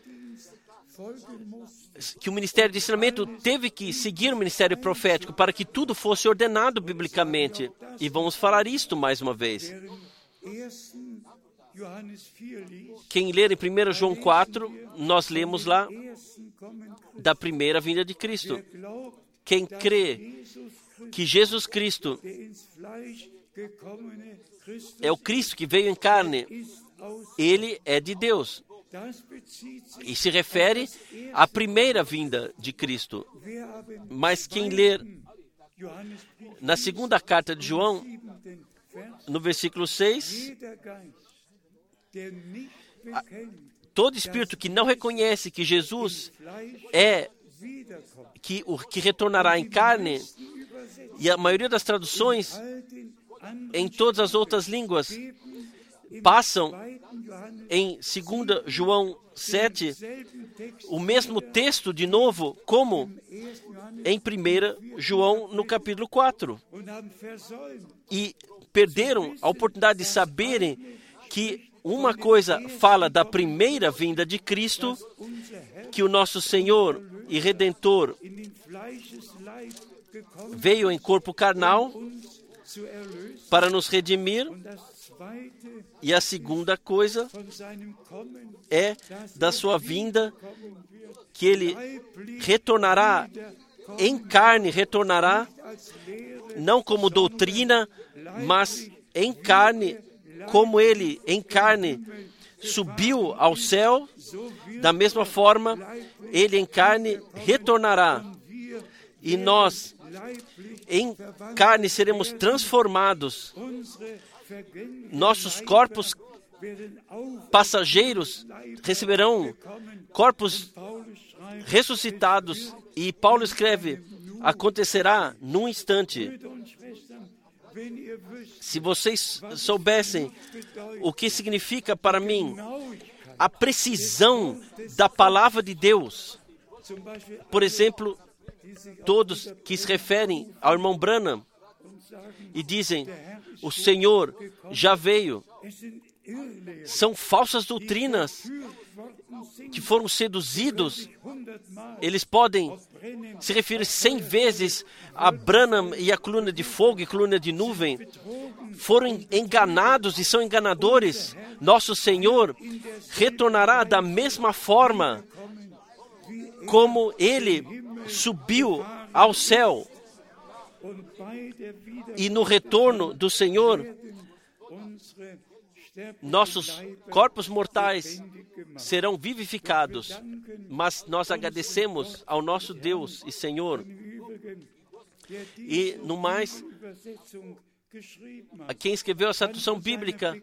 que o ministério de ensinamento teve que seguir o ministério profético para que tudo fosse ordenado biblicamente. E vamos falar isto mais uma vez. Quem ler em 1 João 4, nós lemos lá da primeira vinda de Cristo. Quem crê que Jesus Cristo é o Cristo que veio em carne, ele é de Deus. e se refere à primeira vinda de Cristo. Mas quem ler na segunda carta de João, no versículo 6, todo espírito que não reconhece que Jesus é que retornará em carne, e a maioria das traduções em todas as outras línguas passam em 2 João 7 o mesmo texto de novo, como em 1 João no capítulo 4. E perderam a oportunidade de saberem que uma coisa fala da primeira vinda de Cristo, que o nosso Senhor e Redentor veio em corpo carnal para nos redimir, e a segunda coisa é da sua vinda, que ele retornará em carne, retornará não como doutrina, mas em carne, como ele em carne subiu ao céu, da mesma forma ele em carne retornará, e nós em carne seremos transformados. Nossos corpos passageiros receberão corpos ressuscitados. E Paulo escreve, acontecerá num instante. Se vocês soubessem o que significa para mim a precisão da palavra de Deus, por exemplo, todos que se referem ao irmão Branham e dizem, o Senhor já veio. São falsas doutrinas que foram seduzidos. Eles podem se referir 100 vezes a Branham e a coluna de fogo e coluna de nuvem. Foram enganados e são enganadores. Nosso Senhor retornará da mesma forma como Ele subiu ao céu. E no retorno do Senhor, nossos corpos mortais serão vivificados. Mas nós agradecemos ao nosso Deus e Senhor. E, no mais, a quem escreveu essa tradução bíblica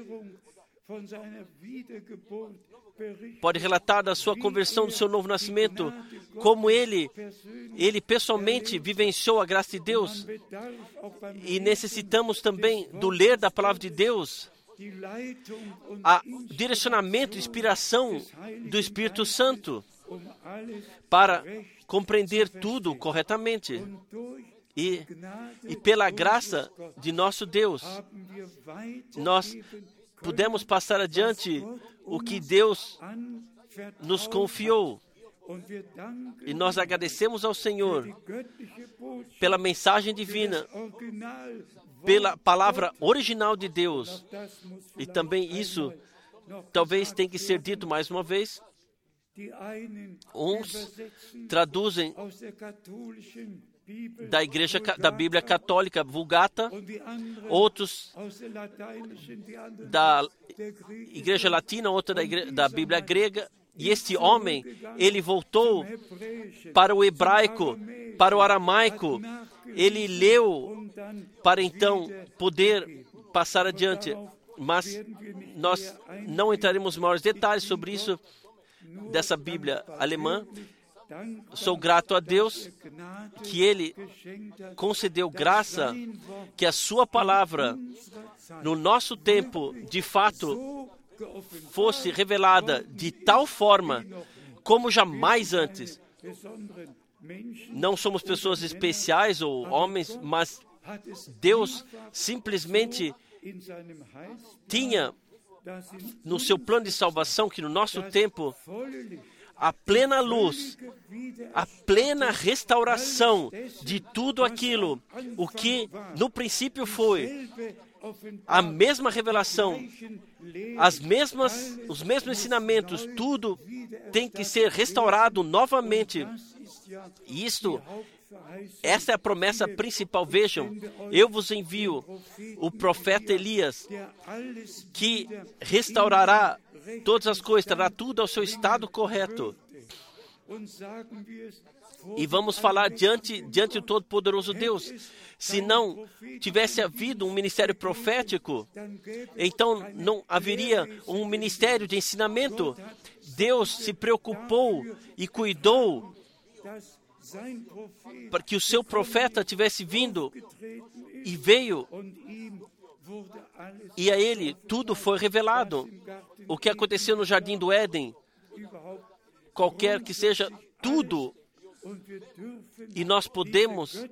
pode relatar da sua conversão, do seu novo nascimento, como ele pessoalmente vivenciou a graça de Deus. E necessitamos também do ler da palavra de Deus, a direcionamento, inspiração do Espírito Santo para compreender tudo corretamente. E pela graça de nosso Deus, nós pudemos passar adiante o que Deus nos confiou. E nós agradecemos ao Senhor pela mensagem divina, pela palavra original de Deus. E também isso talvez tenha que ser dito mais uma vez. Uns traduzem da Bíblia Católica Vulgata, outros da Igreja Latina, outros da Bíblia Grega. E este homem, ele voltou para o hebraico, para o aramaico. Ele leu para então poder passar adiante. Mas nós não entraremos em maiores detalhes sobre isso, dessa Bíblia alemã. Sou grato a Deus que Ele concedeu graça, que a Sua palavra, no nosso tempo, de fato, fosse revelada de tal forma como jamais antes. Não somos pessoas especiais ou homens, mas Deus simplesmente tinha no seu plano de salvação que no nosso tempo a plena luz, a plena restauração de tudo aquilo, o que no princípio foi a mesma revelação, os mesmos ensinamentos, tudo tem que ser restaurado novamente. E essa é a promessa principal. Vejam, eu vos envio o profeta Elias, que restaurará todas as coisas, trará tudo ao seu estado correto. E vamos falar diante do Todo-Poderoso Deus. Se não tivesse havido um ministério profético, então não haveria um ministério de ensinamento. Deus se preocupou e cuidou para que o seu profeta tivesse vindo e veio. E a ele tudo foi revelado. O que aconteceu no Jardim do Éden, qualquer que seja tudo, e nós podemos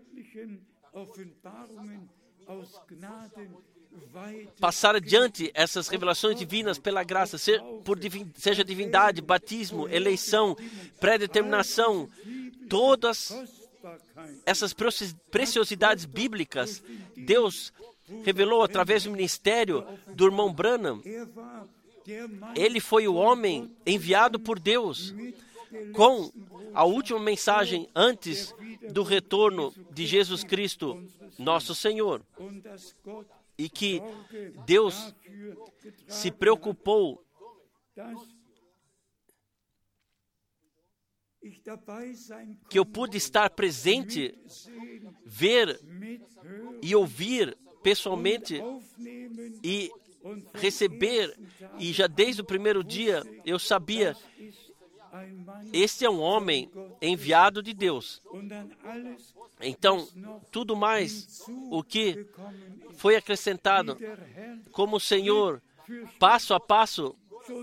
passar adiante essas revelações divinas pela graça, seja divindade, batismo, eleição, pré-determinação, todas essas preciosidades bíblicas, Deus revelou através do ministério do irmão Branham. Ele foi o homem enviado por Deus com a última mensagem antes do retorno de Jesus Cristo, nosso Senhor. E que Deus se preocupou que eu pude estar presente, ver e ouvir pessoalmente e receber, e já desde o primeiro dia eu sabia, este é um homem enviado de Deus. Então, tudo mais o que foi acrescentado, como o Senhor, passo a passo,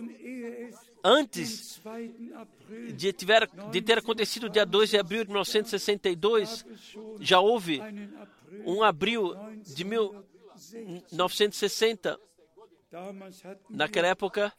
antes de ter acontecido dia 2 de abril de 1962, já houve um abril de 1960. Naquela época,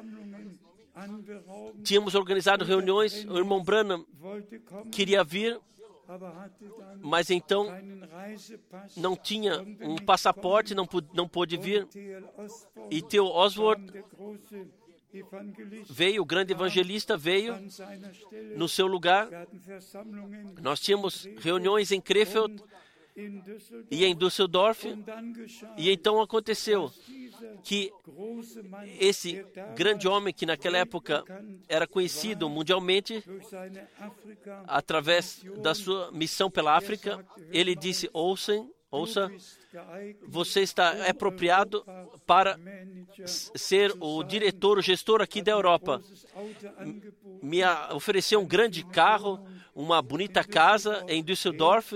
tínhamos organizado reuniões, o irmão Branham queria vir, mas então não tinha um passaporte, não pôde vir. E Theo Oswald veio, o grande evangelista veio no seu lugar. Nós tínhamos reuniões em Krefeld e em Düsseldorf, e então aconteceu que esse grande homem, que naquela época era conhecido mundialmente através da sua missão pela África, ele disse: ouça, você é apropriado para ser o diretor, o gestor aqui da Europa. Me ofereceu um grande carro, uma bonita casa em Düsseldorf.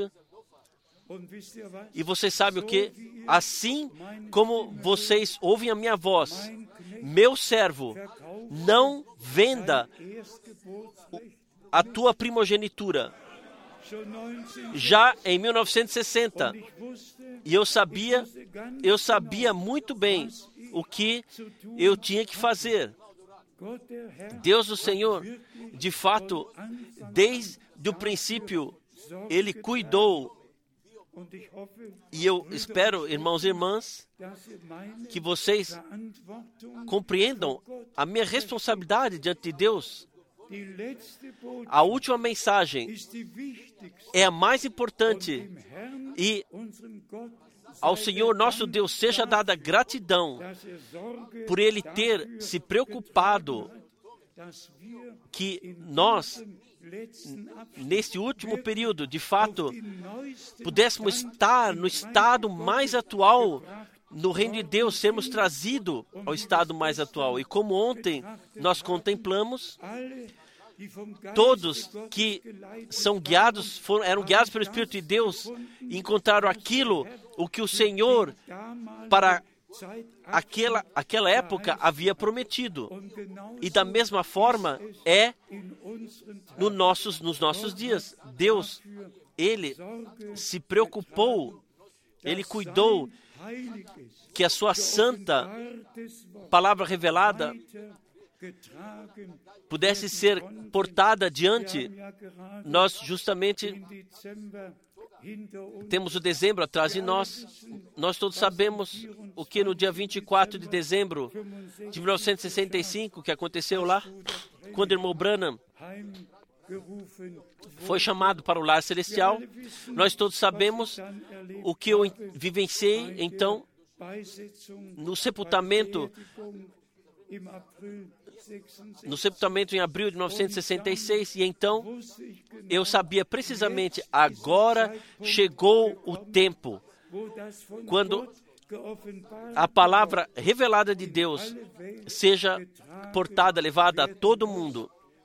E vocês sabem o que? Assim como vocês ouvem a minha voz, meu servo, não venda a tua primogenitura. Já em 1960, e eu sabia muito bem o que eu tinha que fazer. Deus, o Senhor, de fato, desde o princípio, Ele cuidou. E eu espero, irmãos e irmãs, que vocês compreendam a minha responsabilidade diante de Deus. A última mensagem é a mais importante, e ao Senhor nosso Deus seja dada gratidão por Ele ter se preocupado que nós, neste último período, de fato, pudéssemos estar no estado mais atual no reino de Deus, sermos trazidos ao estado mais atual. E como ontem nós contemplamos, todos que eram guiados pelo Espírito de Deus, encontraram aquilo, o que o Senhor, para aquela época, havia prometido. E da mesma forma é nos nossos dias. Deus, Ele se preocupou, Ele cuidou que a sua santa palavra revelada pudesse ser portada adiante. Nós justamente temos o dezembro atrás de nós. Nós todos sabemos o que no dia 24 de dezembro de 1965, que aconteceu lá, quando o irmão Branham foi chamado para o lar celestial. Nós todos sabemos o que eu vivenciei, então, no sepultamento no sepultamento em abril de 1966, e então eu sabia precisamente, agora chegou o tempo, quando a palavra revelada de Deus seja portada, levada a todo mundo.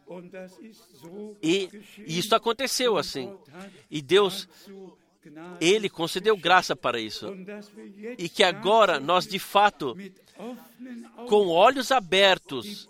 E isso aconteceu assim. E Deus, Ele concedeu graça para isso. E que agora nós, de fato, com olhos abertos,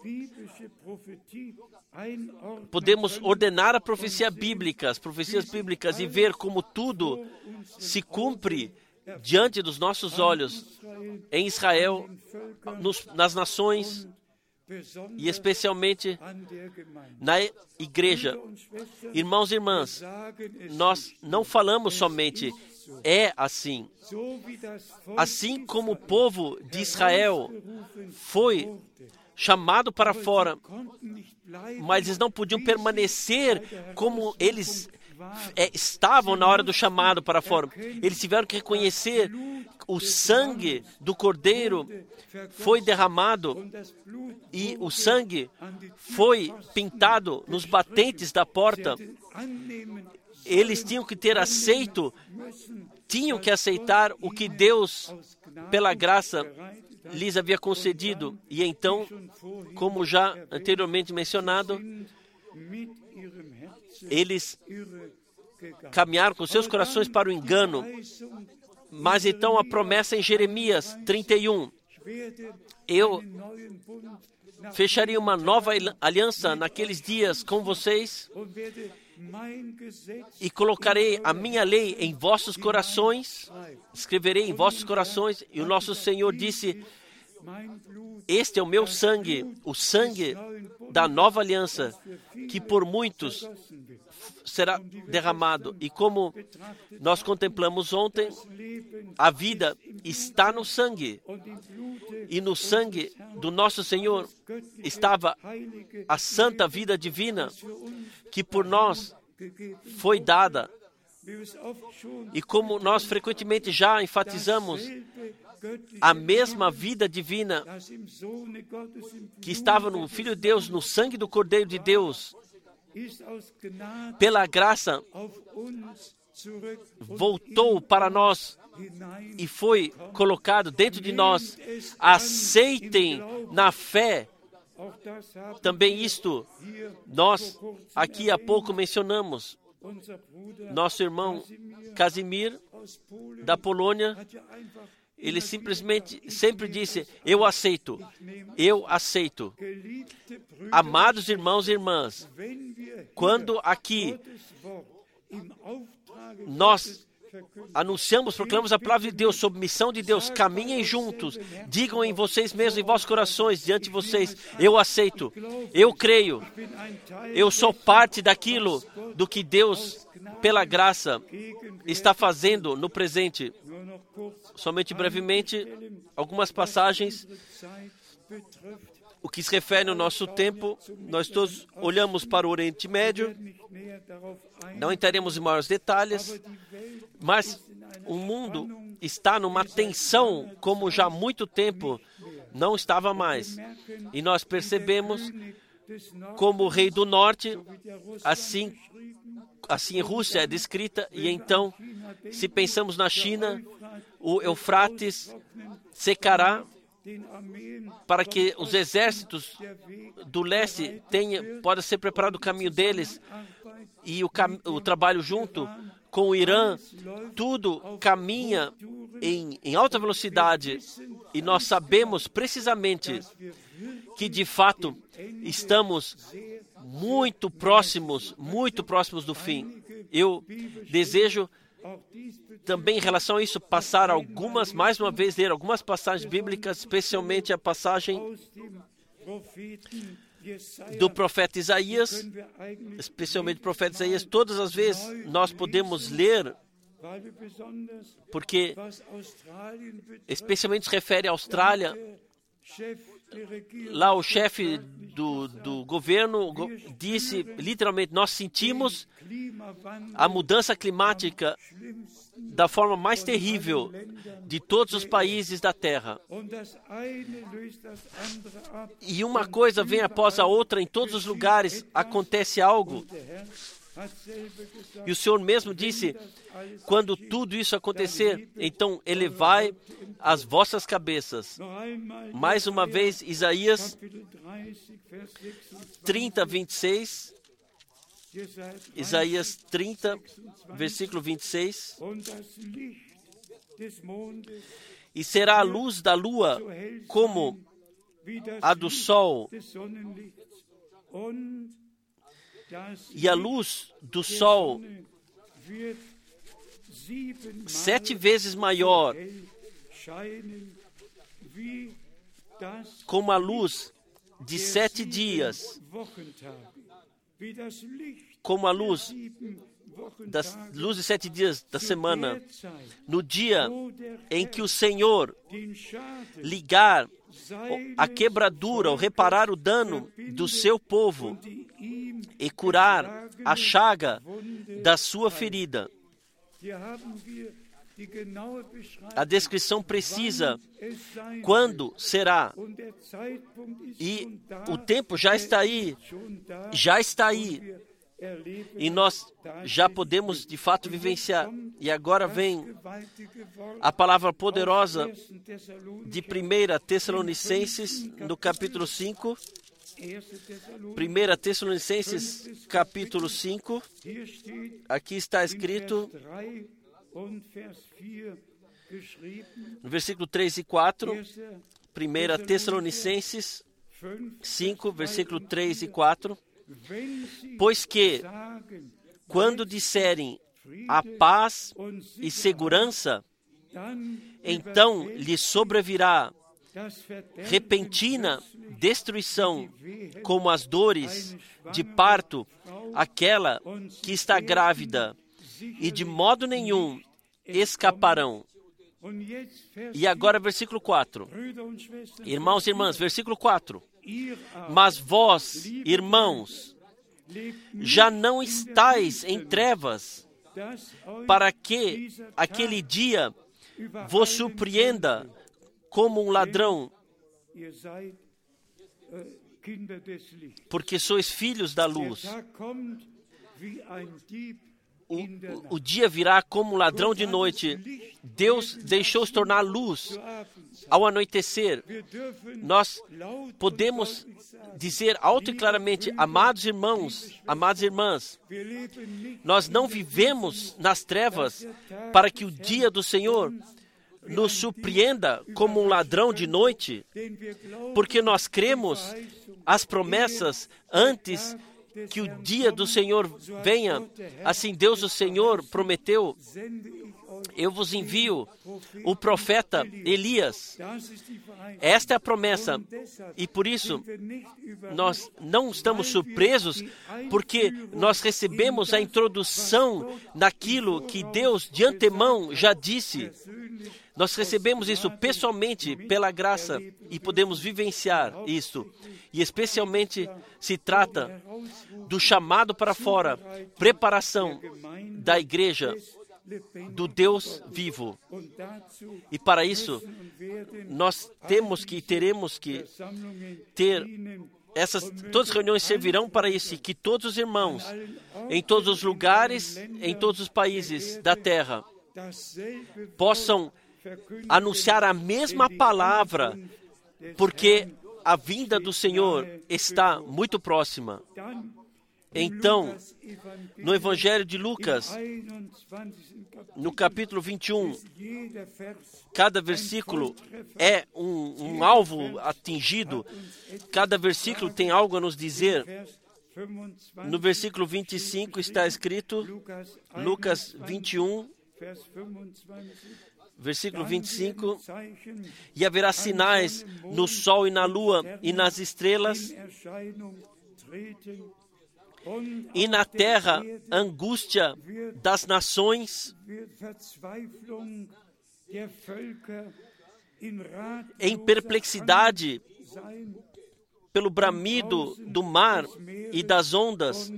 podemos ordenar a profecia bíblica, as profecias bíblicas, e ver como tudo se cumpre diante dos nossos olhos, em Israel, nas nações, e especialmente na igreja. Irmãos e irmãs, nós não falamos somente é assim. Assim como o povo de Israel foi chamado para fora, mas eles não podiam permanecer como eles estavam na hora do chamado para fora. Eles tiveram que reconhecer o sangue do Cordeiro foi derramado e o sangue foi pintado nos batentes da porta. Eles tinham que ter aceito, tinham que aceitar o que Deus, pela graça, lhes havia concedido. E então, como já anteriormente mencionado, eles caminharam com seus corações para o engano. Mas então a promessa em Jeremias 31, eu fecharia uma nova aliança naqueles dias com vocês e colocarei a minha lei em vossos corações, escreverei em vossos corações. E o nosso Senhor disse, este é o meu sangue, o sangue da nova aliança, que por muitos será derramado. E como nós contemplamos ontem, a vida está no sangue. E no sangue do nosso Senhor estava a santa vida divina, que por nós foi dada. E como nós frequentemente já enfatizamos, a mesma vida divina que estava no Filho de Deus, no sangue do Cordeiro de Deus, pela graça, voltou para nós e foi colocado dentro de nós. Aceitem na fé. Também isto, nós aqui há pouco mencionamos. Nosso irmão Casimir, da Polônia, ele simplesmente sempre disse, eu aceito, eu aceito. Amados irmãos e irmãs, quando aqui nós anunciamos, proclamamos a palavra de Deus, sob missão de Deus, caminhem juntos, digam em vocês mesmos, em vossos corações, diante de vocês, eu aceito, eu creio, eu sou parte daquilo do que Deus, pela graça, está fazendo no presente. Somente brevemente, algumas passagens, o que se refere ao nosso tempo. Nós todos olhamos para o Oriente Médio, não entraremos em maiores detalhes, mas o mundo está numa tensão como já há muito tempo não estava mais. E nós percebemos como o rei do norte, assim Rússia é descrita, e então, se pensamos na China, o Eufrates secará para que os exércitos do leste possa ser preparado o caminho deles, e o trabalho junto com o Irã, tudo caminha em alta velocidade, e nós sabemos precisamente que, de fato, estamos muito próximos do fim. Eu desejo também, em relação a isso, mais uma vez, ler algumas passagens bíblicas, especialmente a passagem do profeta Isaías, especialmente do profeta Isaías. Todas as vezes nós podemos ler, porque especialmente se refere à Austrália. lá o chefe do governo disse literalmente: nós sentimos a mudança climática da forma mais terrível de todos os países da Terra. E uma coisa vem após a outra, em todos os lugares acontece algo. E o Senhor mesmo disse: quando tudo isso acontecer, então elevai as vossas cabeças. Mais uma vez, Isaías 30, 26. Isaías 30, versículo 26. E será a luz da lua como a do sol, e a luz do sol 7 vezes maior, como a luz de 7 dias, como a luz de 7 dias da semana, no dia em que o Senhor ligar a quebradura, ou reparar o dano do seu povo e curar a chaga da sua ferida. A descrição precisa quando será, e o tempo já está aí, e nós já podemos de fato vivenciar. E agora vem a palavra poderosa de 1 Tessalonicenses, no capítulo 5. 1 Tessalonicenses, capítulo 5. Aqui está escrito, no versículo 3 e 4. 1 Tessalonicenses 5, versículo 3 e 4. Pois que, quando disserem a paz e segurança, então lhe sobrevirá repentina destruição, como as dores de parto, aquela que está grávida, e de modo nenhum escaparão. E agora, versículo 4. Irmãos e irmãs, versículo 4. Mas vós, irmãos, já não estáis em trevas, para que aquele dia vos surpreenda como um ladrão, porque sois filhos da luz. O dia virá como um ladrão de noite. Deus deixou se tornar luz ao anoitecer. Nós podemos dizer alto e claramente: amados irmãos, amadas irmãs, nós não vivemos nas trevas para que o dia do Senhor nos surpreenda como um ladrão de noite, porque nós cremos as promessas antes que o dia do Senhor venha. Assim Deus, o Senhor, prometeu: eu vos envio o profeta Elias. Esta é a promessa. E por isso, nós não estamos surpresos, porque nós recebemos a introdução naquilo que Deus de antemão já disse. Nós recebemos isso pessoalmente pela graça e podemos vivenciar isso. E especialmente se trata do chamado para fora, preparação da igreja do Deus vivo. E para isso, nós teremos que ter todas as reuniões servirão para isso, e que todos os irmãos, em todos os lugares, em todos os países da terra, possam anunciar a mesma palavra, porque a vinda do Senhor está muito próxima. Então, no Evangelho de Lucas, no capítulo 21, cada versículo é um alvo atingido, cada versículo tem algo a nos dizer. No versículo 25 está escrito, Lucas 21, versículo 25, e haverá sinais no sol e na lua e nas estrelas, e na terra angústia das nações, em perplexidade pelo bramido do mar e das ondas.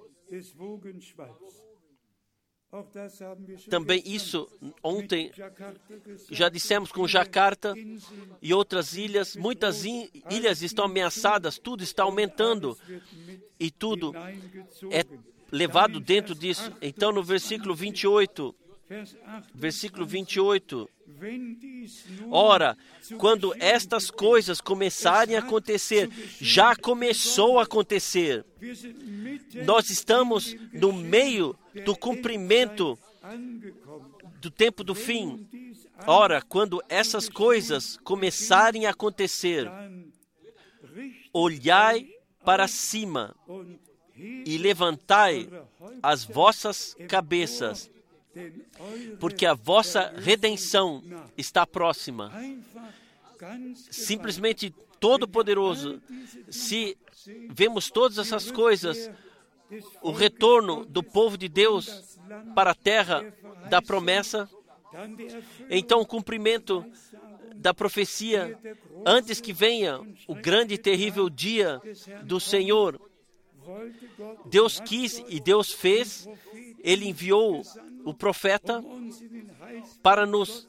Também isso, ontem, já dissemos com Jacarta e outras ilhas. Muitas ilhas estão ameaçadas, tudo está aumentando e tudo é levado dentro disso. Então, no versículo 28, ora, quando estas coisas começarem a acontecer, já começou a acontecer. Nós estamos no meio do cumprimento do tempo do fim. Ora, quando essas coisas começarem a acontecer, olhai para cima e levantai as vossas cabeças, porque a vossa redenção está próxima. Simplesmente Todo-Poderoso, se vemos todas essas coisas, o retorno do povo de Deus para a terra da promessa, então o cumprimento da profecia, antes que venha o grande e terrível dia do Senhor, Deus quis e Deus fez. Ele enviou o profeta para nos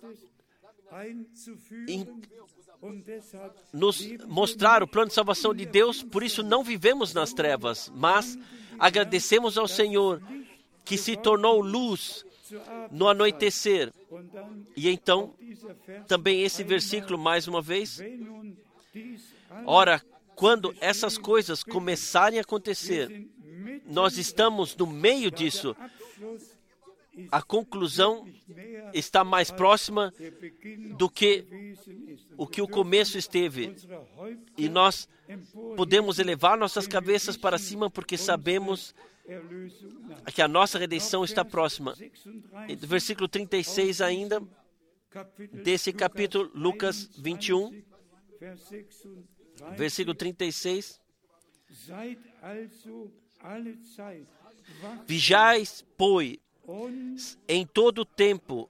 mostrar o plano de salvação de Deus. Por isso não vivemos nas trevas, mas agradecemos ao Senhor que se tornou luz no anoitecer. E então, também esse versículo mais uma vez. Ora, quando essas coisas começarem a acontecer, nós estamos no meio disso. A conclusão está mais próxima do que o começo esteve. E nós podemos elevar nossas cabeças para cima porque sabemos que a nossa redenção está próxima. Versículo 36 ainda, desse capítulo, Lucas 21, versículo 36. Vigiais, pois, em todo o tempo.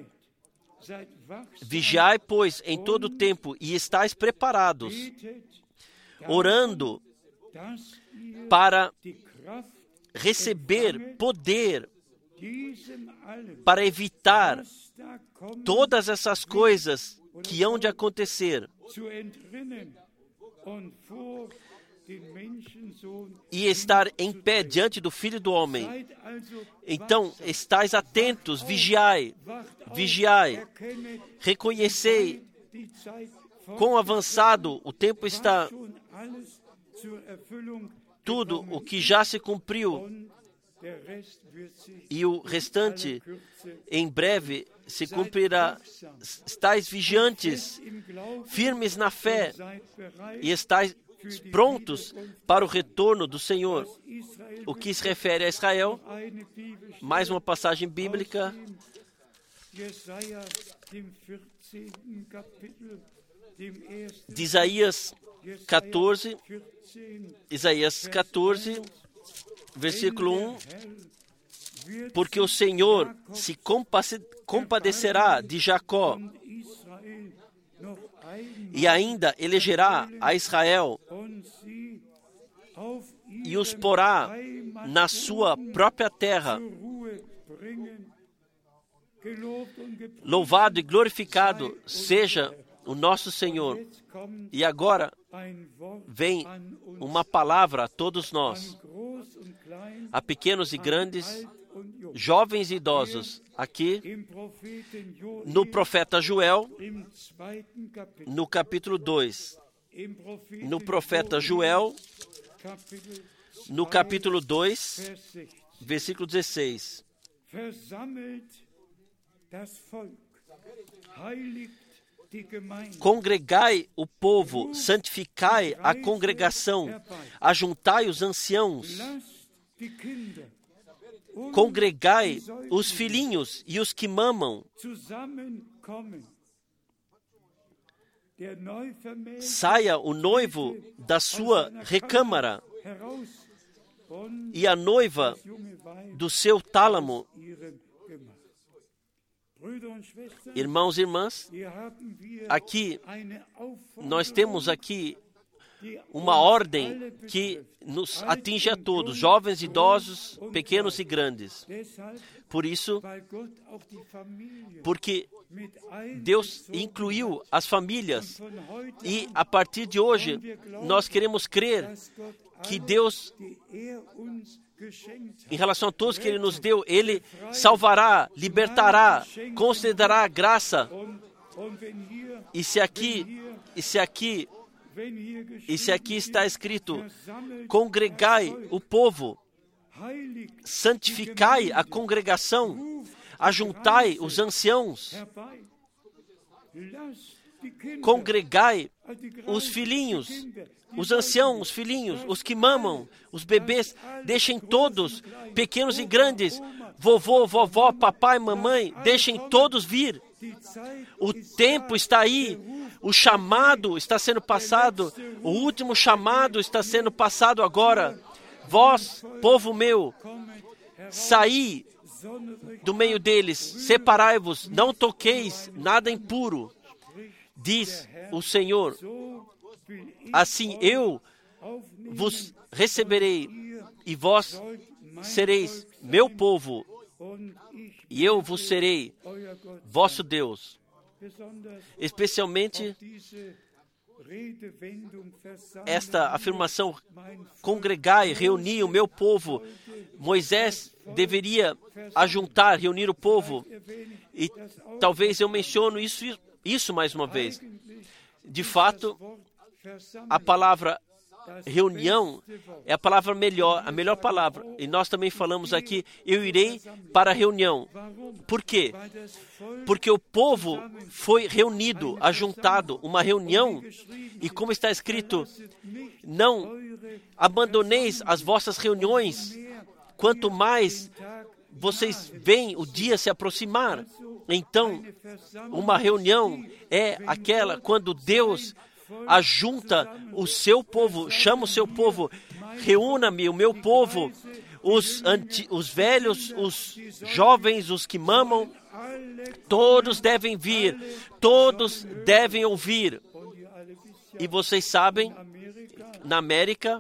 Vigiai, pois, em todo o tempo, e estáis preparados, orando para receber poder para evitar todas essas coisas que hão de acontecer e estar em pé diante do Filho do Homem. Então, estais atentos, vigiai, reconhecei quão avançado o tempo está, tudo o que já se cumpriu e o restante em breve se cumprirá. Estais vigiantes, firmes na fé, e estais prontos para o retorno do Senhor. O que se refere a Israel, mais uma passagem bíblica, de Isaías 14, versículo 1, porque o Senhor se compadecerá de Jacó e ainda elegerá a Israel e os porá na sua própria terra. Louvado e glorificado seja o nosso Senhor. E agora vem uma palavra a todos nós, a pequenos e grandes, jovens e idosos, aqui no profeta Joel, no capítulo 2. No profeta Joel, no capítulo 2, versículo 16. Congregai o povo, santificai a congregação, ajuntai os anciãos, congregai os filhinhos e os que mamam. Saia o noivo da sua recâmara e a noiva do seu tálamo. Irmãos e irmãs, aqui nós temos aqui uma ordem que nos atinge a todos, jovens, idosos, pequenos e grandes. Por isso, porque Deus incluiu as famílias e a partir de hoje nós queremos crer que Deus, em relação a todos que Ele nos deu, Ele salvará, libertará, concederá graça. E se aqui está escrito, congregai o povo, santificai a congregação, ajuntai os anciãos, congregai os filhinhos, os anciãos, os filhinhos, os que mamam, os bebês, deixem todos, pequenos e grandes, vovô, vovó, papai, mamãe, deixem todos vir. O tempo está aí, o chamado está sendo passado, o último chamado está sendo passado agora. Vós, povo meu, saí do meio deles, separai-vos, não toqueis nada impuro, diz o Senhor. Assim eu vos receberei, e vós sereis meu povo, e eu vos serei vosso Deus. Especialmente esta afirmação, congregai, reunir o meu povo. Moisés deveria ajuntar, reunir o povo. E talvez eu menciono isso mais uma vez. De fato, a palavra reunião é a palavra melhor, a melhor palavra. E nós também falamos aqui, eu irei para a reunião. Por quê? Porque o povo foi reunido, ajuntado, uma reunião. E como está escrito, não abandoneis as vossas reuniões, quanto mais vocês veem o dia se aproximar. Então, uma reunião é aquela quando Deus ajunta o seu povo, chama o seu povo, reúna-me o meu povo, os velhos, os jovens, os que mamam, todos devem vir, todos devem ouvir. E vocês sabem, na América,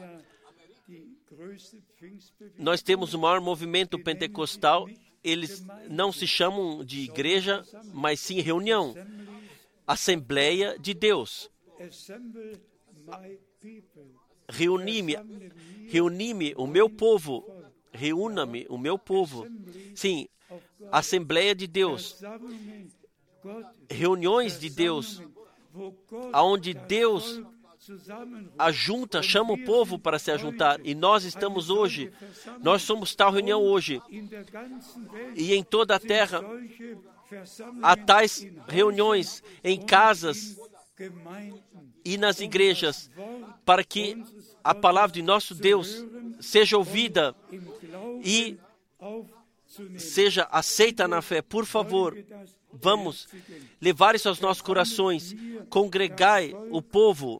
nós temos o maior movimento pentecostal. Eles não se chamam de igreja, mas sim reunião, Assembleia de Deus. Reuni-me o meu povo, reúna-me o meu povo. Sim, Assembleia de Deus, reuniões de Deus, aonde Deus ajunta, chama o povo para se ajuntar. E nós estamos hoje, nós somos tal reunião hoje. E em toda a terra há tais reuniões em casas e nas igrejas, para que a palavra de nosso Deus seja ouvida e seja aceita na fé. Por favor, vamos levar isso aos nossos corações. Congregai o povo,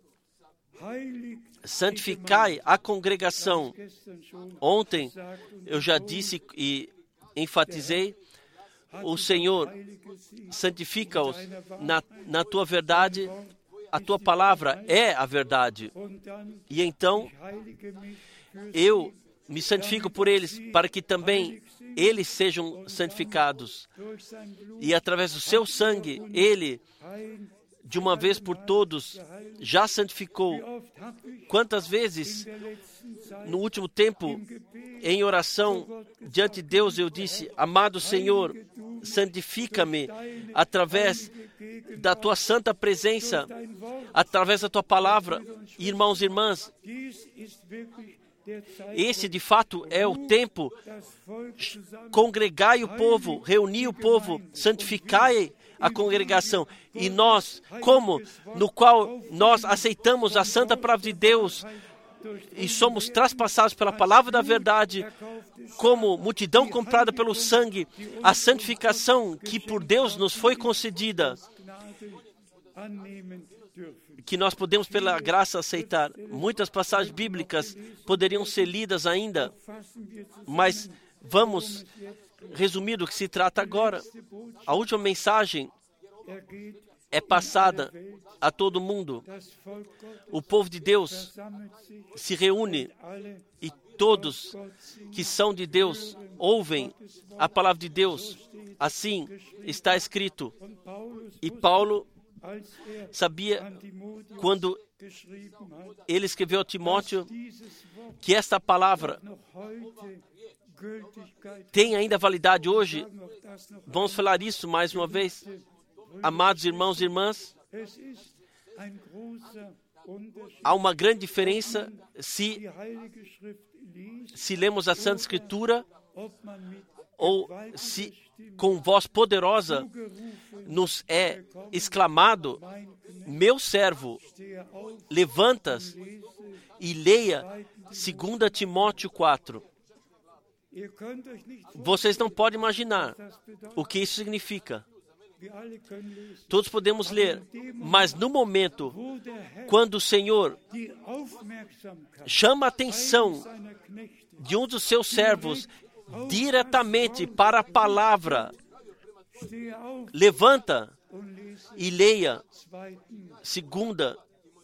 santificai a congregação. Ontem eu já disse e enfatizei, o Senhor santifica-os na tua verdade, a tua palavra é a verdade. E então, eu me santifico por eles, para que também eles sejam santificados. E através do seu sangue, Ele, de uma vez por todos, já santificou. Quantas vezes, no último tempo, em oração, diante de Deus, eu disse, amado Senhor, santifica-me através da Tua santa presença, através da Tua palavra. Irmãos e irmãs, esse de fato é o tempo. Congregai o povo, reuni o povo, santificai a congregação. E nós, no qual nós aceitamos a santa palavra de Deus e somos traspassados pela palavra da verdade, como multidão comprada pelo sangue, a santificação que por Deus nos foi concedida, que nós podemos pela graça aceitar. Muitas passagens bíblicas poderiam ser lidas ainda, mas vamos resumir do que se trata agora. A última mensagem, é passada a todo mundo. O povo de Deus se reúne e todos que são de Deus ouvem a palavra de Deus. Assim está escrito. E Paulo sabia, quando ele escreveu a Timóteo, que esta palavra tem ainda validade hoje. Vamos falar isso mais uma vez. Amados irmãos e irmãs, há uma grande diferença se lemos a Santa Escritura ou se com voz poderosa nos é exclamado: meu servo, levanta-te e leia 2 Timóteo 4. Vocês não podem imaginar o que isso significa. Todos podemos ler, mas no momento quando o Senhor chama a atenção de um dos seus servos diretamente para a palavra, levanta e leia 2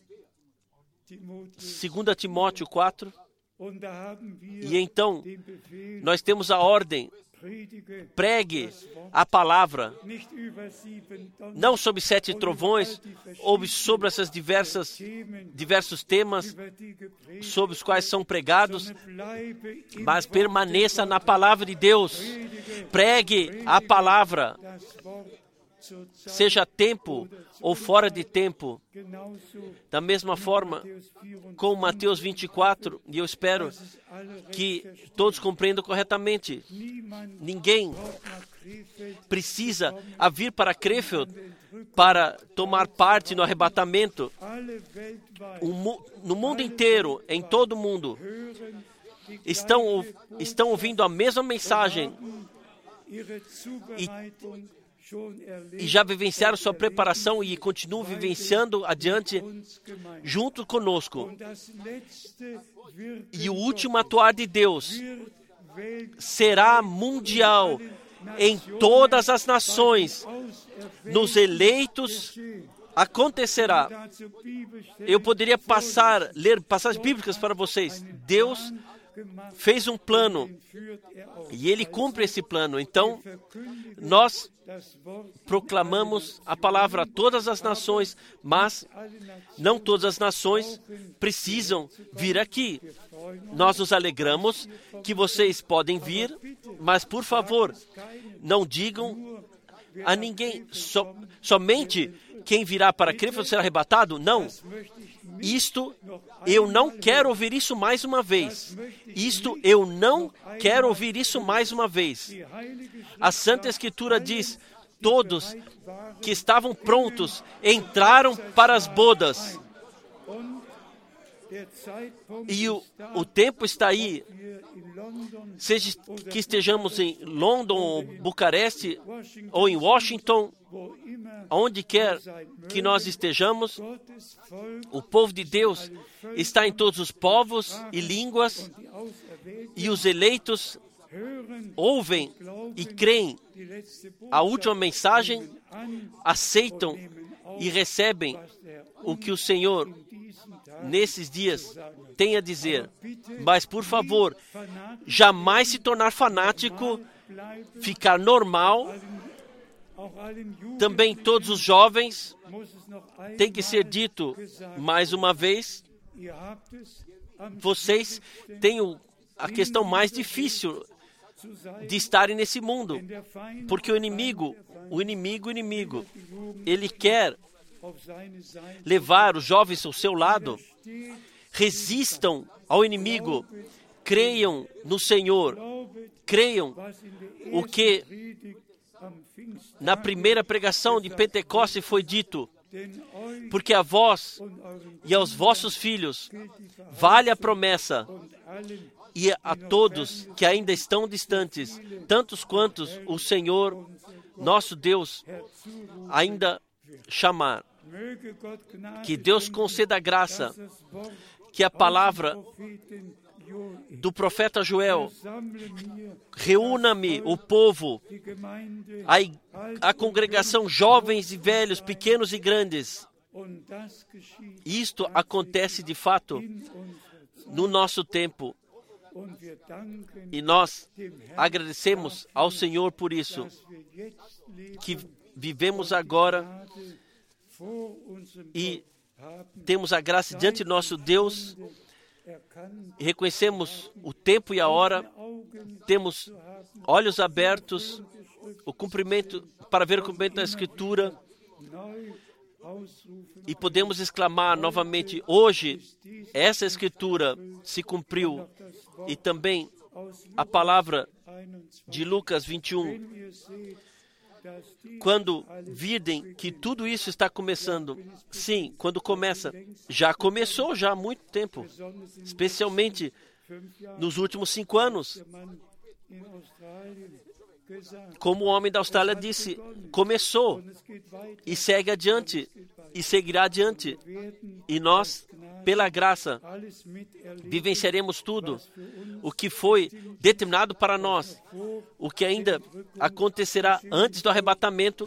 Timóteo 4. E então, nós temos a ordem: pregue a palavra, não sobre 7 trovões, ou sobre esses diversos temas sobre os quais são pregados, mas permaneça na palavra de Deus. Pregue a palavra, seja tempo ou fora de tempo. Da mesma forma, com Mateus 24, e eu espero que todos compreendam corretamente. Ninguém precisa vir para Krefeld para tomar parte no arrebatamento. No mundo inteiro, em todo o mundo, estão ouvindo a mesma mensagem e já vivenciaram sua preparação e continuam vivenciando adiante junto conosco. E o último atuar de Deus será mundial em todas as nações. Nos eleitos acontecerá. Eu poderia ler passagens bíblicas para vocês. Deus fez um plano e Ele cumpre esse plano. Então, nós proclamamos a palavra a todas as nações, mas não todas as nações precisam vir aqui. Nós nos alegramos que vocês podem vir, mas, por favor, não digam a ninguém, somente quem virá para Krefeld será arrebatado? Não. Eu não quero ouvir isso mais uma vez. Eu não quero ouvir isso mais uma vez. A Santa Escritura diz: todos que estavam prontos entraram para as bodas. E o tempo está aí. Seja que estejamos em London, Bucareste ou em Washington, onde quer que nós estejamos, o povo de Deus está em todos os povos e línguas, e os eleitos ouvem e creem a última mensagem, aceitam e recebem o que o Senhor nesses dias tem a dizer. Mas, por favor, jamais se tornar fanático, ficar normal. Também todos os jovens, tem que ser dito mais uma vez, vocês têm a questão mais difícil de estarem nesse mundo, porque o inimigo, ele quer levar os jovens ao seu lado. Resistam ao inimigo, creiam no Senhor, creiam o que na primeira pregação de Pentecostes foi dito, porque a vós e aos vossos filhos vale a promessa, e a todos que ainda estão distantes, tantos quantos o Senhor, nosso Deus, ainda chamar. Que Deus conceda graça, que a palavra do profeta Joel: reúna-me o povo, a congregação, jovens e velhos, pequenos e grandes. Isto acontece de fato no nosso tempo. E nós agradecemos ao Senhor por isso, que vivemos agora e temos a graça diante de nosso Deus, reconhecemos o tempo e a hora, temos olhos abertos, o cumprimento, para ver o cumprimento da Escritura, e podemos exclamar novamente: hoje essa Escritura se cumpriu. E também a palavra de Lucas 21, quando virem que tudo isso está começando. Sim, quando começa, já começou já há muito tempo, especialmente nos últimos 5 anos. Como o homem da Austrália disse, começou e segue adiante e seguirá adiante. E nós, pela graça, vivenciaremos tudo o que foi determinado para nós, o que ainda acontecerá antes do arrebatamento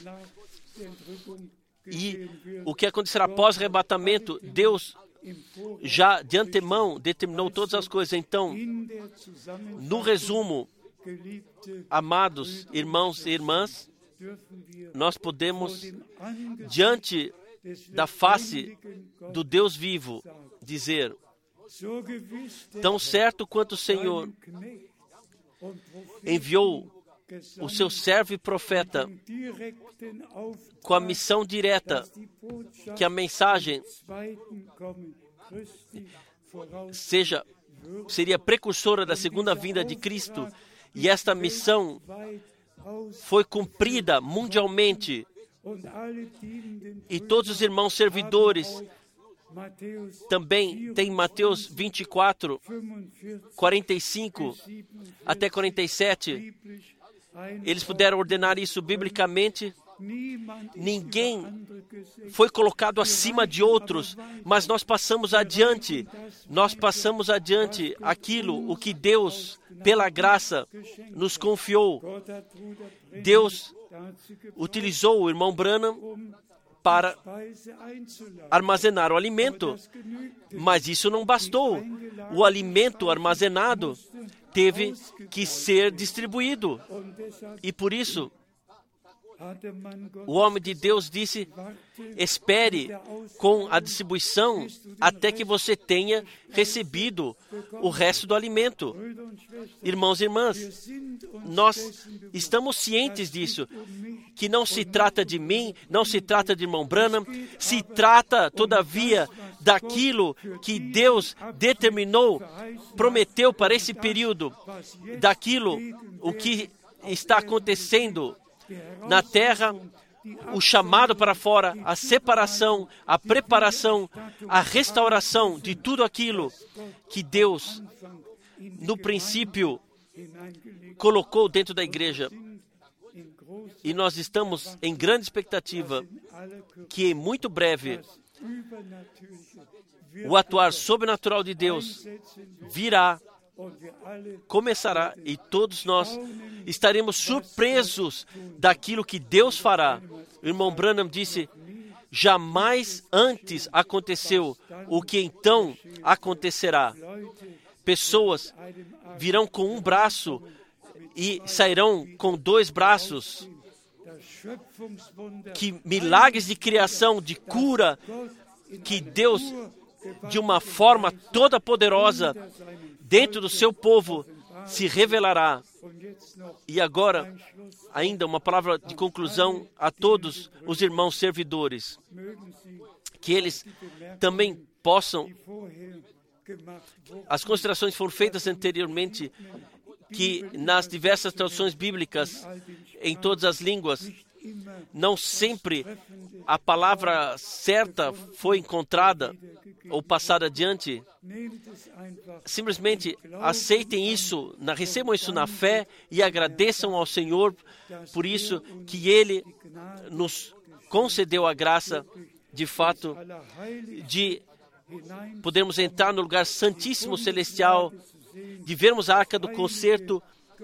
e o que acontecerá após o arrebatamento. Deus já de antemão determinou todas as coisas. Então, no resumo, amados irmãos e irmãs, nós podemos, diante da face do Deus vivo, dizer: tão certo quanto o Senhor enviou o seu servo e profeta com a missão direta, que a mensagem seria precursora da segunda vinda de Cristo, e esta missão foi cumprida mundialmente. E todos os irmãos servidores também tem Mateus 24, 45 até 47. Eles puderam ordenar isso biblicamente. Ninguém foi colocado acima de outros, mas nós passamos adiante. Nós passamos adiante aquilo, o que Deus, pela graça, nos confiou. Deus utilizou o irmão Branham para armazenar o alimento, mas isso não bastou. O alimento armazenado teve que ser distribuído. E por isso, o homem de Deus disse: espere com a distribuição até que você tenha recebido o resto do alimento. Irmãos e irmãs, nós estamos cientes disso, que não se trata de mim, não se trata de irmão Branham, se trata, todavia, daquilo que Deus determinou, prometeu para esse período, daquilo, o que está acontecendo na terra, o chamado para fora, a separação, a preparação, a restauração de tudo aquilo que Deus, no princípio, colocou dentro da igreja. E nós estamos em grande expectativa que, em muito breve, o atuar sobrenatural de Deus virá, começará, e todos nós estaremos surpresos daquilo que Deus fará. O irmão Branham disse: jamais antes aconteceu o que então acontecerá. Pessoas virão com um braço e sairão com 2 braços. Que milagres de criação, de cura, que Deus, de uma forma toda poderosa, dentro do seu povo, se revelará. E agora, ainda uma palavra de conclusão a todos os irmãos servidores, que eles também possam, as considerações foram feitas anteriormente, que nas diversas traduções bíblicas, em todas as línguas, não sempre a palavra certa foi encontrada ou passada adiante. Simplesmente aceitem isso, recebam isso na fé e agradeçam ao Senhor por isso, que Ele nos concedeu a graça, de fato, de podemos entrar no lugar santíssimo celestial, de vermos a arca do concerto,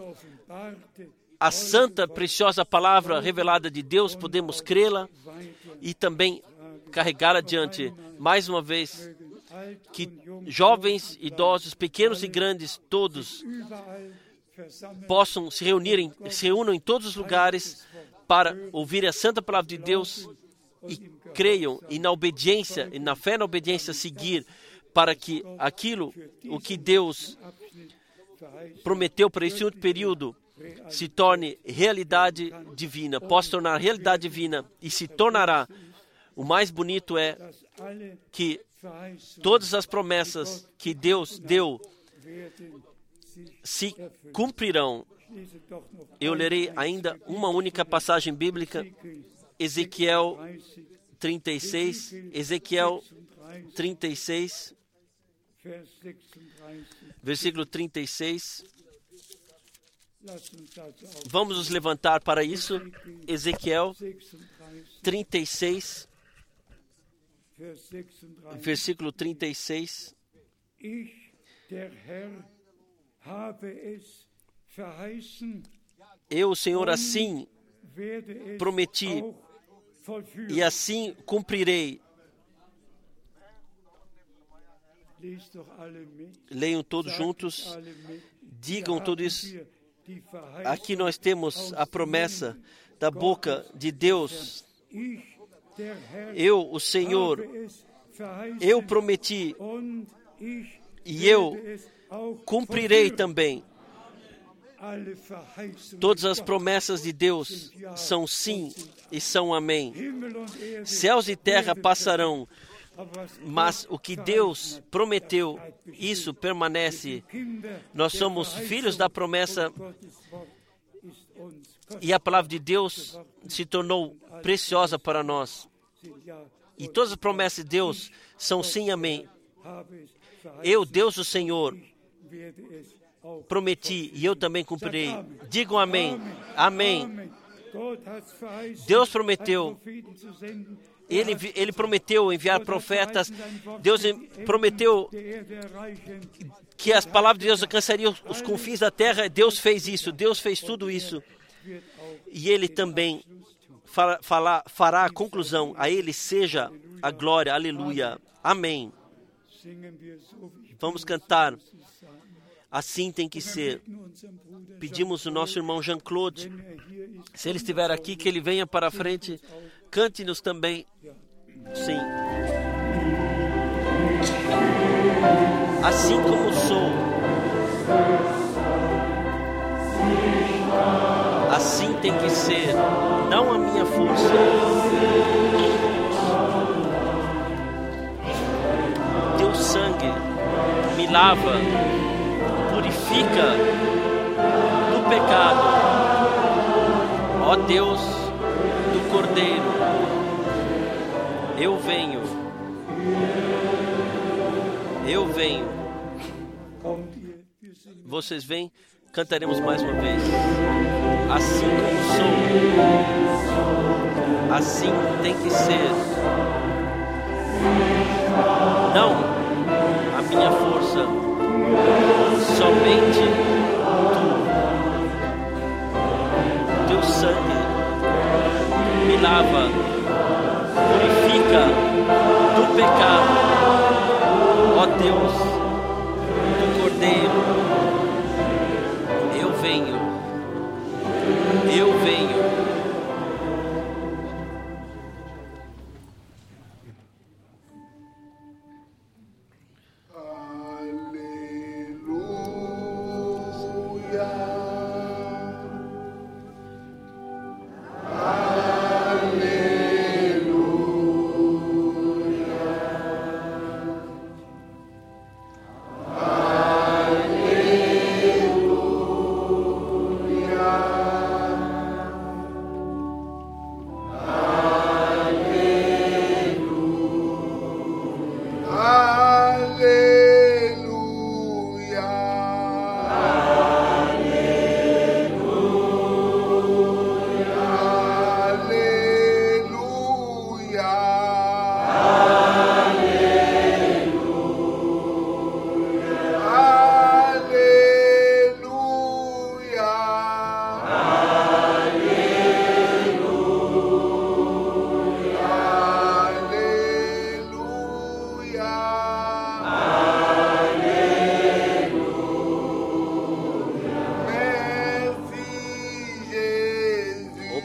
a santa, preciosa palavra revelada de Deus, podemos crê-la e também carregá-la adiante. Mais uma vez, que jovens, idosos, pequenos e grandes, todos possam se reúnam em todos os lugares para ouvir a santa palavra de Deus e creiam e na obediência, e na fé na obediência seguir, para que o que Deus prometeu para esse último período se torne realidade divina, possa tornar realidade divina e se tornará. O mais bonito é que todas as promessas que Deus deu se cumprirão. Eu lerei ainda uma única passagem bíblica, Ezequiel 36, Ezequiel 36, versículo 36. Vamos nos levantar para isso. Ezequiel 36, versículo 36. Eu, o Senhor, assim prometi e assim cumprirei. Leiam todos juntos, digam tudo isso. Aqui nós temos a promessa da boca de Deus. Eu, o Senhor, eu prometi e eu cumprirei também. Todas as promessas de Deus são sim e são amém. Céus e terra passarão, mas o que Deus prometeu, isso permanece. Nós somos filhos da promessa e a palavra de Deus se tornou preciosa para nós. E todas as promessas de Deus são sim e amém. Eu, Deus o Senhor, prometi e eu também cumprirei. Digam amém. Amém. Deus prometeu. Ele prometeu enviar profetas. Deus prometeu que as palavras de Deus alcançariam os confins da terra. Deus fez isso. Deus fez tudo isso. E Ele também fará a conclusão. A Ele seja a glória. Aleluia. Amém. Vamos cantar. Assim tem que ser. Pedimos o nosso irmão Jean-Claude, se ele estiver aqui, que ele venha para a frente. Cante-nos também. Sim. Assim como sou, assim tem que ser, não a minha força. Teu sangue me lava, purifica do pecado. Ó Deus do Cordeiro, eu venho. Eu venho. Vocês vêm? Cantaremos mais uma vez. Assim como sou, assim tem que ser. Não a minha força, somente tu. Teu sangue me lava, purifica do pecado. Ó Deus do Cordeiro, eu venho, eu venho.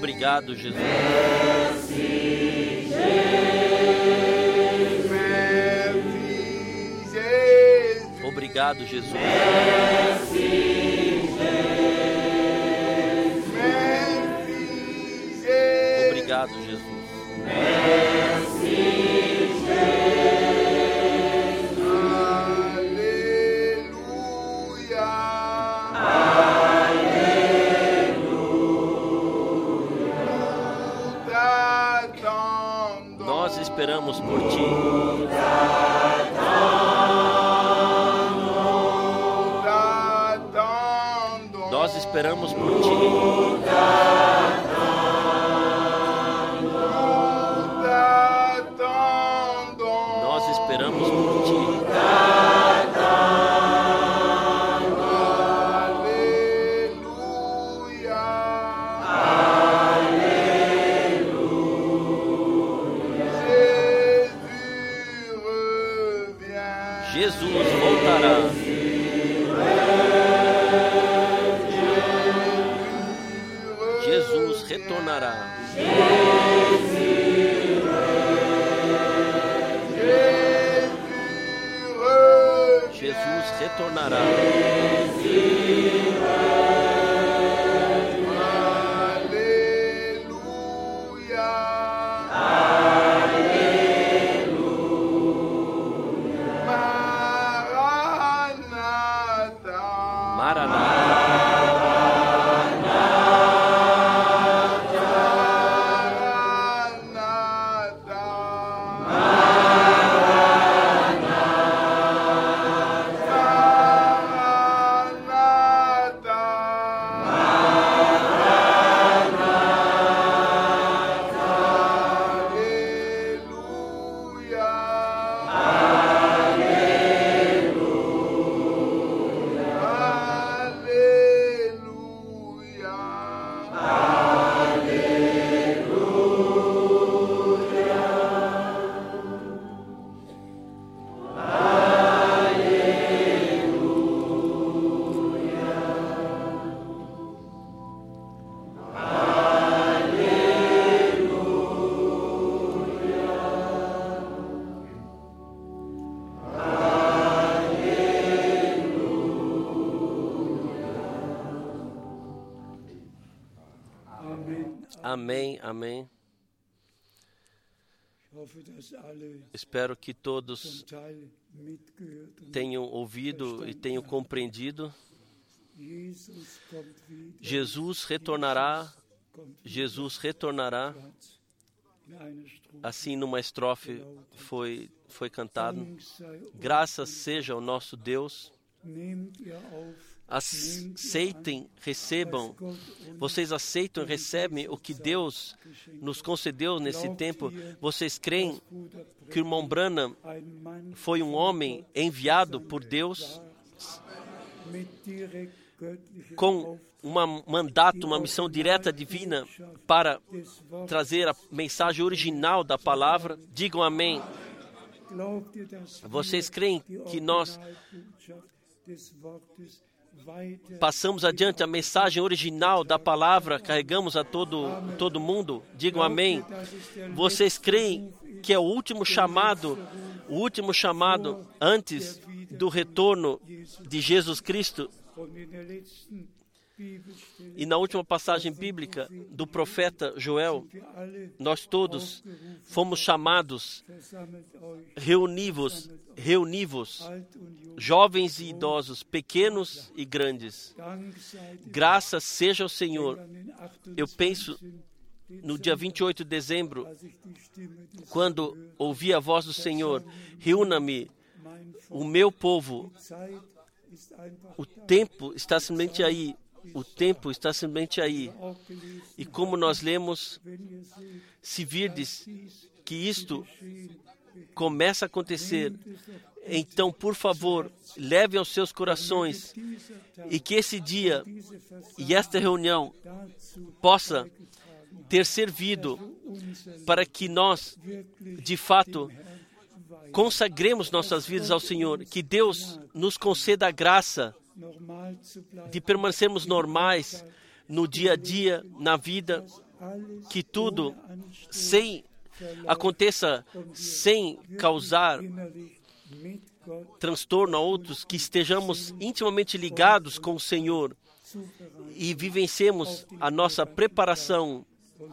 Obrigado, Jesus. Obrigado, Jesus. Obrigado, Jesus. Nós esperamos por Ti. Nós esperamos por Ti. Nós esperamos por Ti. Jesus voltará. Jesus retornará. Jesus retornará. Amém, amém. Espero que todos tenham ouvido e tenham compreendido. Jesus retornará, Jesus retornará. Assim numa estrofe foi cantado. Graças seja ao nosso Deus. Aceitem, recebam. Vocês aceitam e recebem o que Deus nos concedeu nesse tempo. Vocês creem que o irmão Branham foi um homem enviado por Deus com um mandato, uma missão direta divina para trazer a mensagem original da palavra? Digam amém. Vocês creem que nós passamos adiante a mensagem original da palavra, carregamos a todo mundo? Digam amém. Vocês creem que é o último chamado antes do retorno de Jesus Cristo? E na última passagem bíblica do profeta Joel, nós todos fomos chamados, reunivos, jovens e idosos, pequenos e grandes. Graças seja ao Senhor. Eu penso no dia 28 de dezembro, quando ouvi a voz do Senhor, reúna-me, o meu povo. O tempo está simplesmente aí. O tempo está simplesmente aí. E como nós lemos, se virdes que isto começa a acontecer, então, por favor, leve aos seus corações e que esse dia e esta reunião possa ter servido para que nós, de fato, consagremos nossas vidas ao Senhor. Que Deus nos conceda a graça de permanecermos normais no dia a dia, na vida, que tudo aconteça sem causar transtorno a outros, que estejamos intimamente ligados com o Senhor e vivenciemos a nossa preparação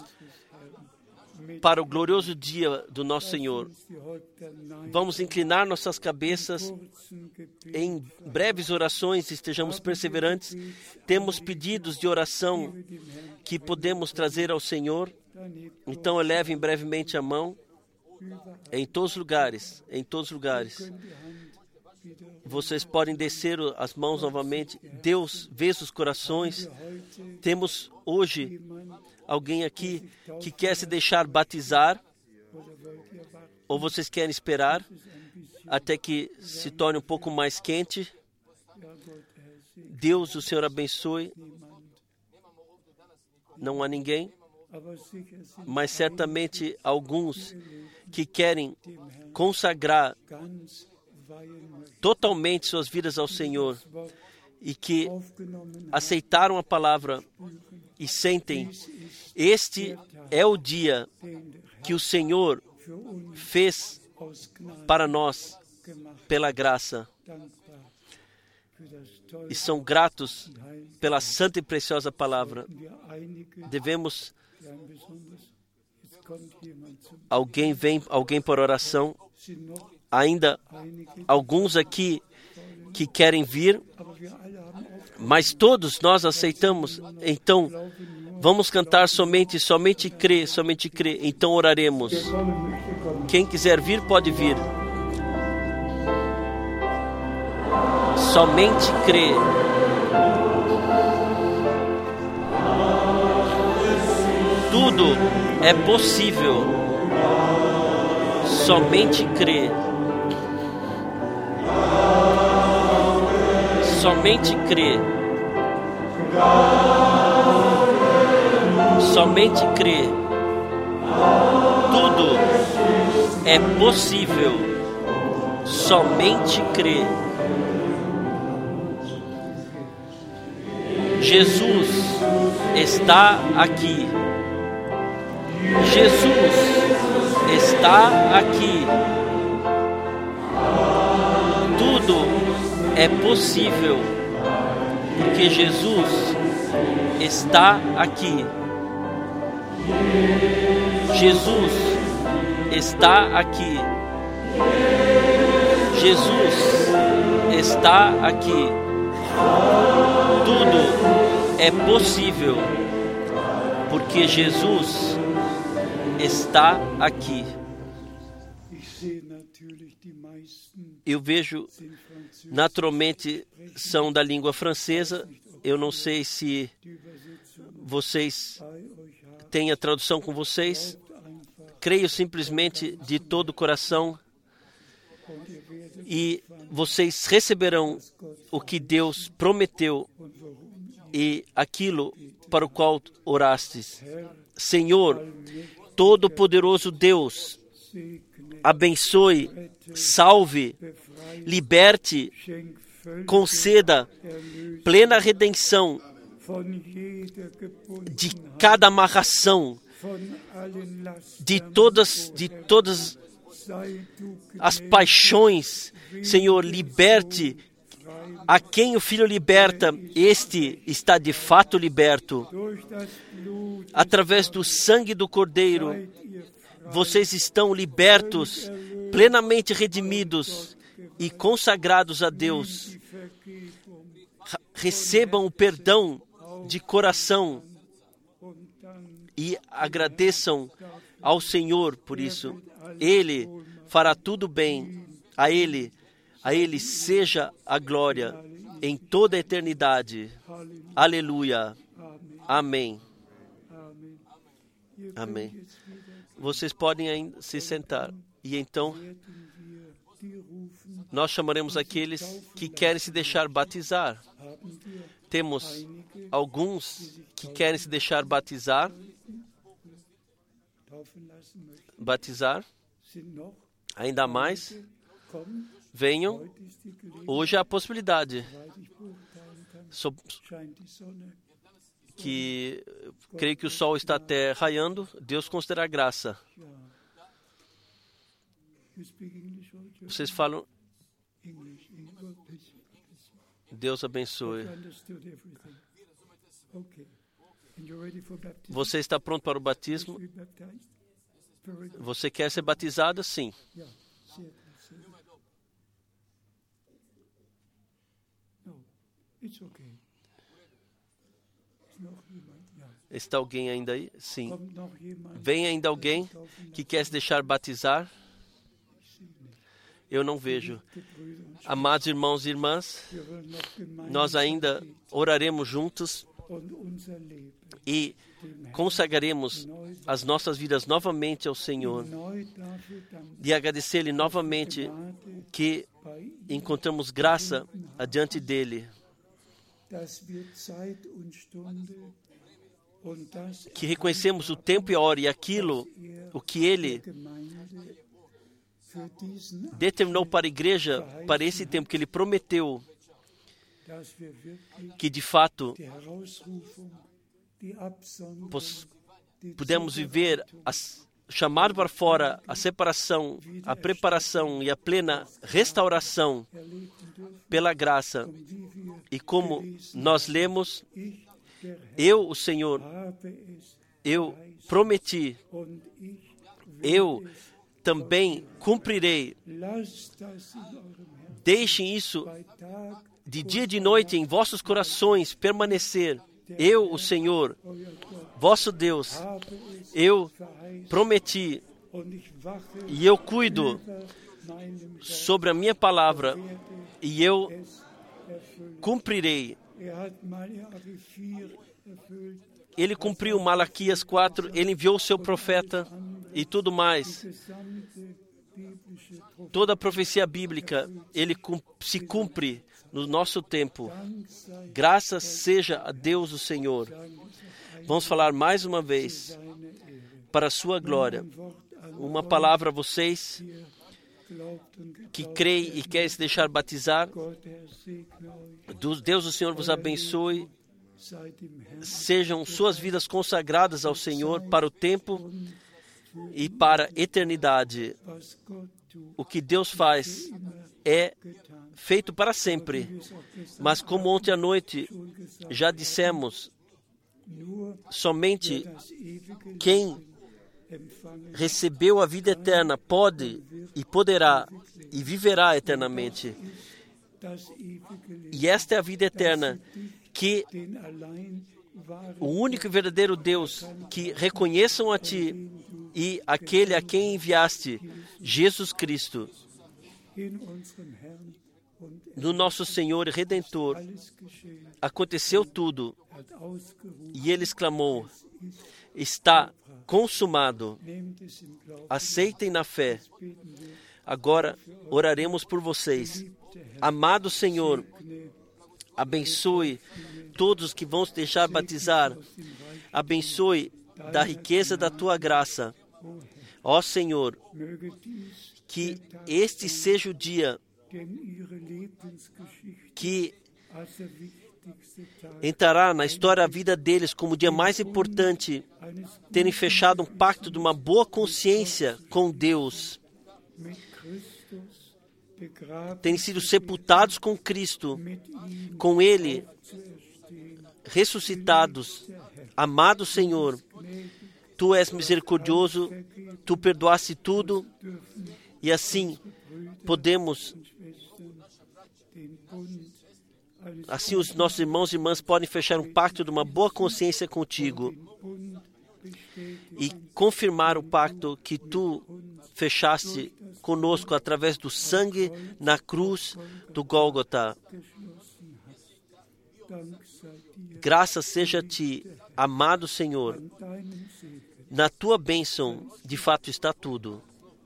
para o glorioso dia do nosso Senhor. Vamos inclinar nossas cabeças em breves orações, estejamos perseverantes. Temos pedidos de oração que podemos trazer ao Senhor. Então elevem brevemente a mão em todos os lugares, Vocês podem descer as mãos novamente. Deus vê os corações. Temos hoje alguém aqui que quer se deixar batizar, ou vocês querem esperar até que se torne um pouco mais quente? Deus, o Senhor abençoe. Não há ninguém, mas certamente alguns que querem consagrar totalmente suas vidas ao Senhor e que aceitaram a palavra e sentem, este é o dia que o Senhor fez para nós pela graça, e são gratos pela santa e preciosa palavra. Devemos... Alguém por oração. Ainda alguns aqui que querem vir, mas todos nós aceitamos. Então, vamos cantar somente crê. Então oraremos. Quem quiser vir, pode vir. Somente crê. Tudo é possível. Somente crê. Somente crê. Somente crê. Tudo é possível. Somente crê. Jesus está aqui. Jesus está aqui. Tudo é possível, porque Jesus está aqui. Jesus está aqui. Jesus está aqui. Tudo é possível, porque Jesus está aqui. Eu vejo, naturalmente, são da língua francesa. Eu não sei se vocês têm a tradução com vocês. Creio simplesmente de todo o coração e vocês receberão o que Deus prometeu e aquilo para o qual orastes. Senhor, Todo-Poderoso Deus, abençoe, salve, liberte, conceda plena redenção de cada amarração, de todas as paixões. Senhor, liberte a quem o Filho liberta, este está de fato liberto. Através do sangue do Cordeiro, vocês estão libertos, plenamente redimidos e consagrados a Deus. Recebam o perdão de coração e agradeçam ao Senhor por isso. Ele fará tudo bem. A Ele seja a glória em toda a eternidade. Aleluia. Amém. Amém. Vocês podem ainda se sentar. E então, nós chamaremos aqueles que querem se deixar batizar. Temos alguns que querem se deixar batizar. Ainda mais. Venham. Hoje há a possibilidade. que creio que o sol está até raiando, Deus considera graça. Vocês falam, Deus abençoe. Você está pronto para o batismo? Você quer ser batizado? Sim. Está alguém ainda aí? Sim. Vem ainda alguém que quer se deixar batizar? Eu não vejo. Amados irmãos e irmãs, nós ainda oraremos juntos e consagraremos as nossas vidas novamente ao Senhor e agradecer-lhe novamente que encontramos graça adiante dEle, que reconhecemos o tempo e a hora e aquilo, o que Ele determinou para a igreja, para esse tempo que Ele prometeu, que de fato pudemos viver chamado para fora a separação, a preparação e a plena restauração pela graça. E como nós lemos, eu, o Senhor, eu prometi, eu também cumprirei. Deixem isso de dia e de noite em vossos corações permanecer. Eu, o Senhor, vosso Deus, eu prometi e eu cuido sobre a minha palavra e eu cumprirei. Ele cumpriu Malaquias 4, ele enviou o seu profeta e tudo mais. Toda a profecia bíblica, ele se cumpre no nosso tempo. Graças seja a Deus o Senhor. Vamos falar mais uma vez, para a sua glória, uma palavra a vocês que creem e querem se deixar batizar. Deus o Senhor vos abençoe. Sejam suas vidas consagradas ao Senhor para o tempo e para a eternidade. O que Deus faz é feito para sempre. Mas como ontem à noite já dissemos, somente quem recebeu a vida eterna pode e poderá e viverá eternamente. E esta é a vida eterna, que o único e verdadeiro Deus, que reconheçam a Ti e aquele a quem enviaste, Jesus Cristo, no nosso Senhor e Redentor, aconteceu tudo. E Ele exclamou, está consumado. Aceitem na fé. Agora oraremos por vocês. Amado Senhor, abençoe todos que vão se deixar batizar. Abençoe da riqueza da Tua graça. Ó Senhor, que este seja o dia que entrará na história da vida deles como o dia mais importante, terem fechado um pacto de uma boa consciência com Deus, terem sido sepultados com Cristo, com Ele ressuscitados. Amado Senhor, Tu és misericordioso, Tu perdoaste tudo, e assim podemos, assim os nossos irmãos e irmãs podem fechar um pacto de uma boa consciência contigo e confirmar o pacto que Tu fechaste conosco através do sangue na cruz do Gólgota. Graças seja a Ti, amado Senhor. Na Tua bênção, de fato, está tudo.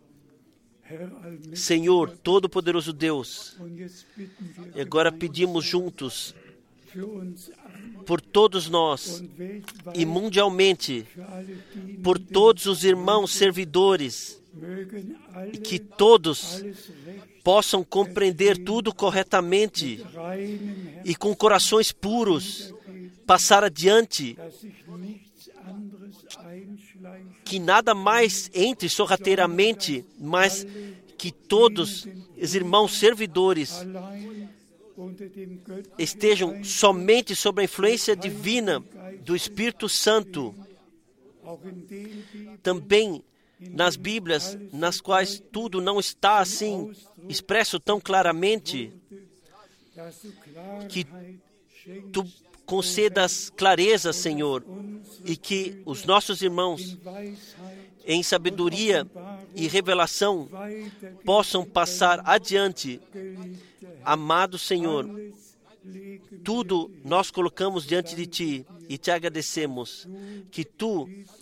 Senhor, Todo-Poderoso Deus, e agora pedimos juntos por todos nós e mundialmente, por todos os irmãos servidores, e que todos possam compreender tudo corretamente e com corações puros, passar adiante, dass sich nichts anderes einschleicht, que nada mais entre sorrateiramente, mas que todos os irmãos servidores allein unter dem göttlichen estejam somente sob a influência divina do Espírito Santo. auch in den Bibeln Também nas Bíblias, nas quais tudo não está assim expresso tão claramente, dass du Klarheit que schenkst, tu concedas clareza, Senhor, e que os nossos irmãos, Weisheit em sabedoria e revelação, possam passar adiante. Amado Senhor, legen tudo nós colocamos diante de Ti e Te agradecemos que Tu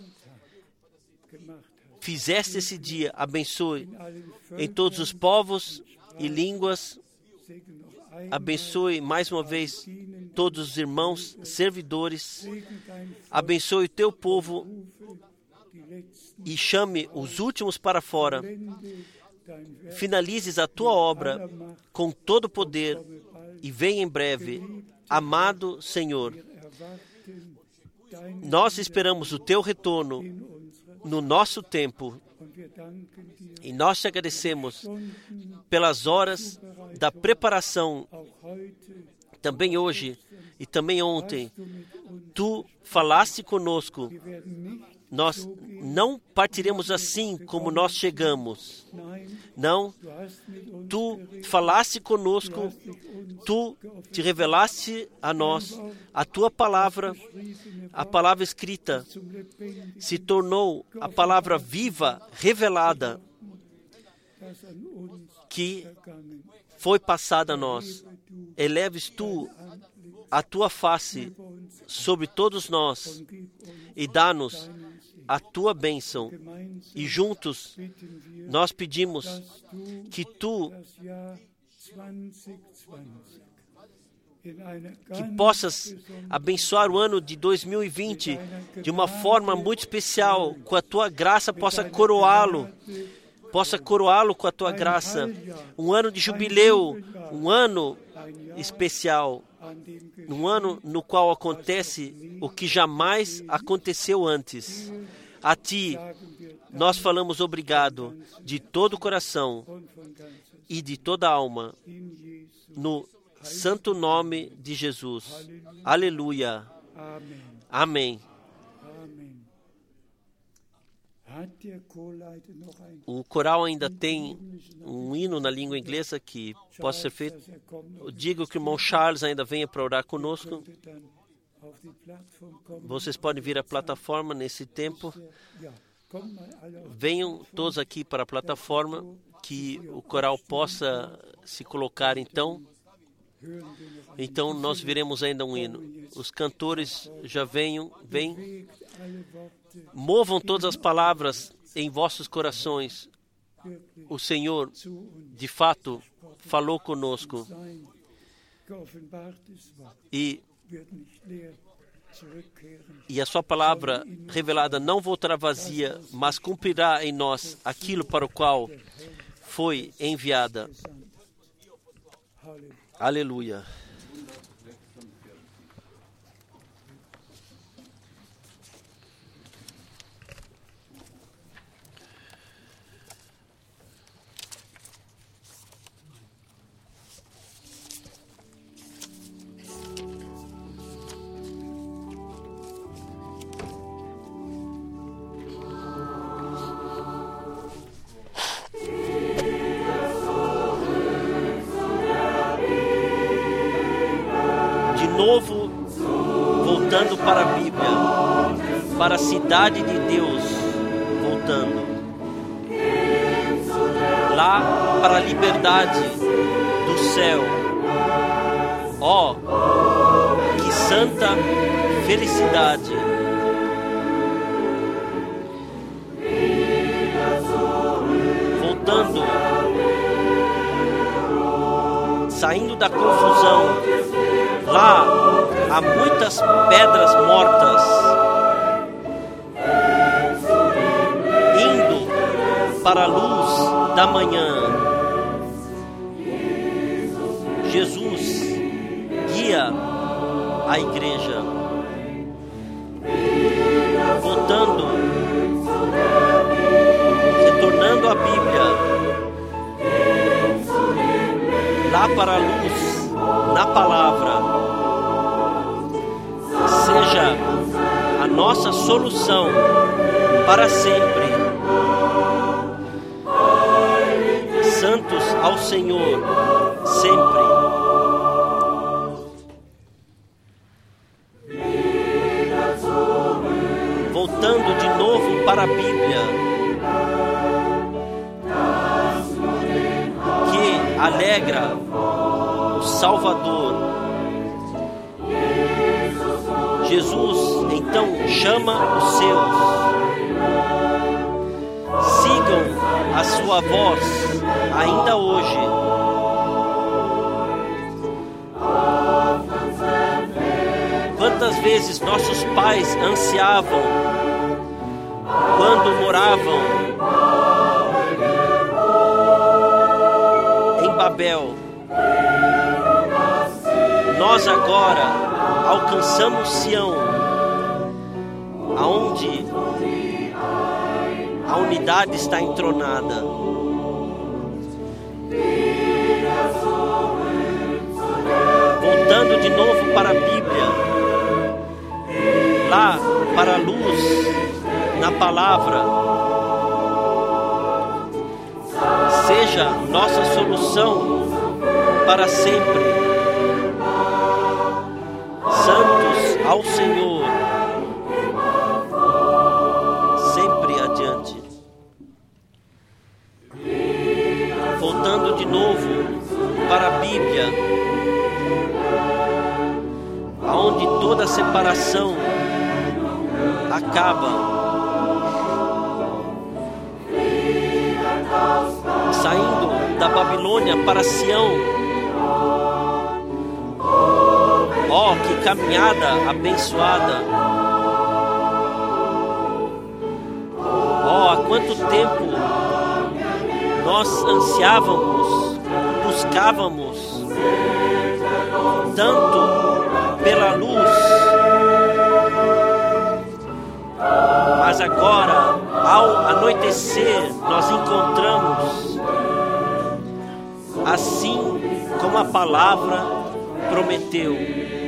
gemacht hast. fizeste esse dia. Abençoe Allen em todos os povos e línguas. Segen noch ein, Abençoe mais uma vez todos os irmãos, servidores. Segen dein Abençoe o Teu povo Rufe, die letzten e chame os últimos para fora. Wende, dein Werk Finalizes a Tua obra com todo o poder e venha em breve. Amado Senhor, erwarten, dein nós esperamos o Teu retorno in unserer no nosso tempo und wir danken dir e nós te agradecemos Stunden, pelas horas da preparação, auch heute também hoje e também ontem. du mit uns. Tu falaste conosco. Wir werden nicht, Nós não partiremos assim como nós chegamos. nein, Não, du hast mit uns Tu geredet, falaste conosco, hast dich uns Tu te revelaste a nós. A Tua palavra, geschriebene a palavra escrita, zum lebendigen, se tornou a palavra viva, revelada, das an uns que vergangen. foi passada a nós. Eleves Tu a Tua face sobre todos nós Gib uns e dá-nos deinen Segen. a Tua bênção. Gemeinsam E juntos bitten wir, nós pedimos dass du que Tu das Jahr 2020 in einer que ganz possas besonderen abençoar o ano de 2020 de uma forma muito especial, com a Tua graça possa coroá-lo com a Tua graça. Um ano de jubileu, um ano especial, an dem um ano no qual acontece o que jamais aconteceu antes. A Ti sagen wir nós falamos obrigado de todo o coração und von ganzem e de toda a alma, in Jesu. no santo nome de Jesus. Aleluia. Amen. Amém. Amen. Hat der Chorleiter noch ein O coral ainda tem um hino na língua inglesa que pode ser feito. dass kommt Eu digo que o irmão Charles ainda venha para orar conosco. könnte dann auf die Plattform kommen. Vocês podem vir à plataforma nesse tempo. Ja, kommt mal alle auf Venham todos aqui para a plataforma, que o coral possa se colocar então. hören wir noch ein Então nós veremos ainda um hino. Os cantores já vêm. Bewegt alle Worte Movam todas as palavras em vossos corações. wirklich O Senhor, zu uns de fato, falou conosco sein. Geoffenbartes Wort e wird nicht leer zurückkehren. E a sua palavra revelada não voltará vazia, mas cumprirá em nós aquilo para o qual foi enviada. Halleluja. Aleluia. De novo, voltando para a Bíblia, para a cidade de Deus, voltando. Lá para a liberdade do céu. Oh, que santa felicidade! Voltando, saindo da confusão. Lá há muitas pedras mortas. Indo para a luz da manhã. Jesus guia a igreja. lá para a luz, na palavra, seja a nossa solução para sempre. Santos ao Senhor, sempre. Voltando de novo para a Bíblia, que alegra o Salvador. Jesus então chama os seus. Sigam a sua voz ainda hoje. Quantas vezes nossos pais ansiavam quando moravam em Babel. Nós agora alcançamos Sião, aonde a unidade está entronada. Voltando de novo para a Bíblia, lá para a luz, na palavra, seja nossa solução para sempre. Santos ao Senhor, sempre adiante. Voltando de novo para a Bíblia, aonde toda separação acaba. Saindo da Babilônia para Sião. Oh, que caminhada abençoada! Oh, há quanto tempo nós ansiávamos, buscávamos tanto pela luz, mas agora, ao anoitecer, nós encontramos, assim como a palavra prometeu.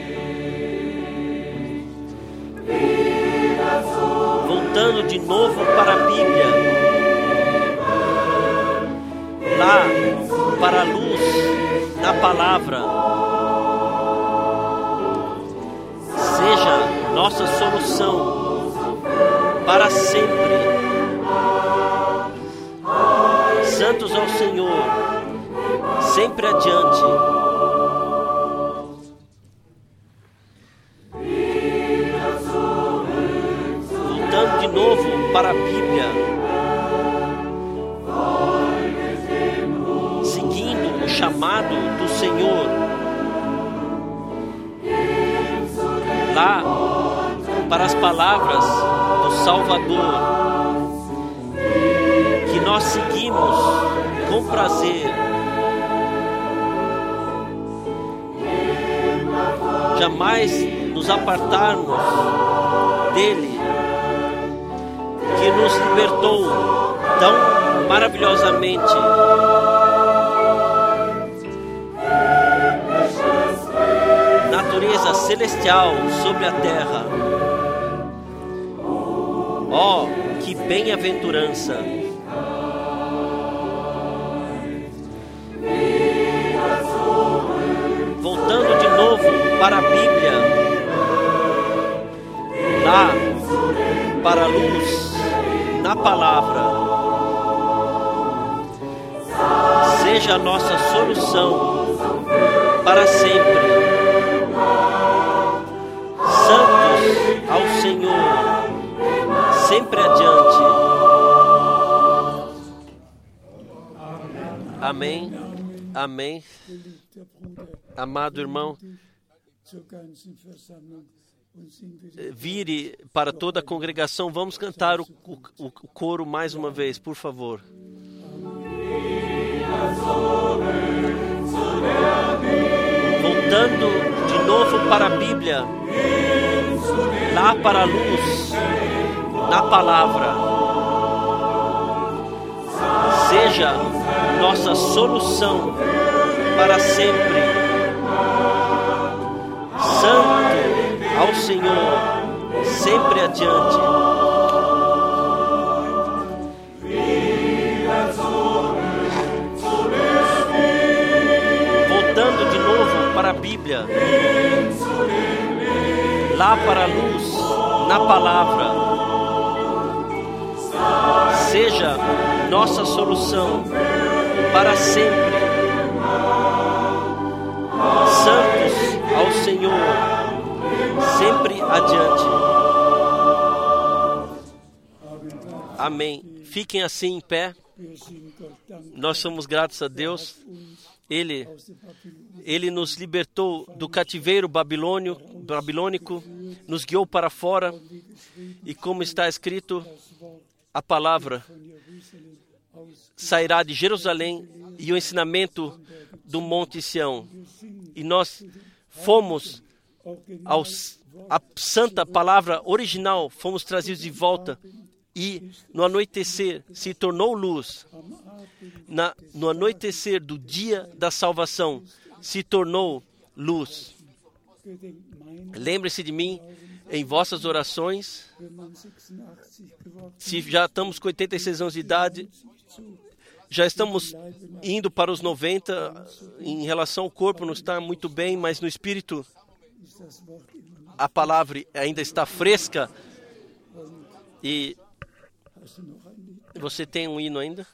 Voltando de novo para a Bíblia, lá para a luz da palavra, seja nossa solução para sempre. Santos ao Senhor, sempre adiante. Voltando de novo para a Bíblia, seguindo o chamado do Senhor, lá para as palavras do Salvador, que nós seguimos com prazer. Jamais nos apartarmos dele, que nos libertou tão maravilhosamente. Natureza celestial sobre a terra. Oh, que bem-aventurança! Voltando de novo para a Bíblia, lá para a luz, na palavra, seja a nossa solução para sempre. Santos ao Senhor, sempre adiante. Amém. Amém. Amado irmão, vire para toda a congregação. Vamos cantar o coro mais uma vez, por favor. Voltando de novo para a Bíblia, lá para a luz, na palavra, seja nossa solução para sempre. Santo ao Senhor, sempre adiante. Voltando de novo para a Bíblia, lá para a luz, na palavra. Seja nossa solução para sempre. Santos ao Senhor, sempre adiante. Amém. Fiquem assim em pé. Nós somos gratos a Deus. Ele nos libertou do cativeiro babilônico, nos guiou para fora. E como está escrito, a palavra sairá de Jerusalém e o ensinamento do Monte Sião. E nós fomos a santa palavra original, fomos trazidos de volta. E no anoitecer se tornou luz. No anoitecer do dia da salvação se tornou luz. Lembre-se de mim em vossas orações. Se já estamos com 86 anos de idade, já estamos indo para os 90. Em relação ao corpo não está muito bem, mas no espírito a palavra ainda está fresca. E você tem um hino ainda?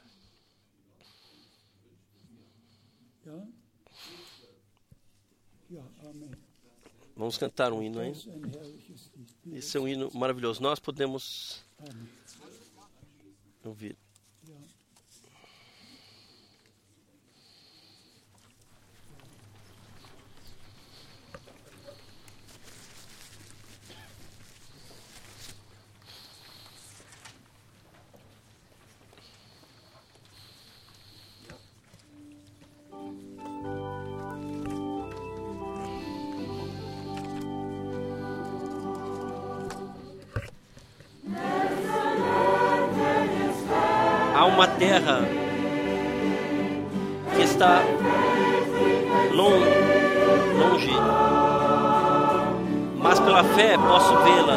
Vamos cantar um hino ainda. Esse é um hino maravilhoso. Nós podemos ouvir. Há uma terra que está longe, mas pela fé posso vê-la.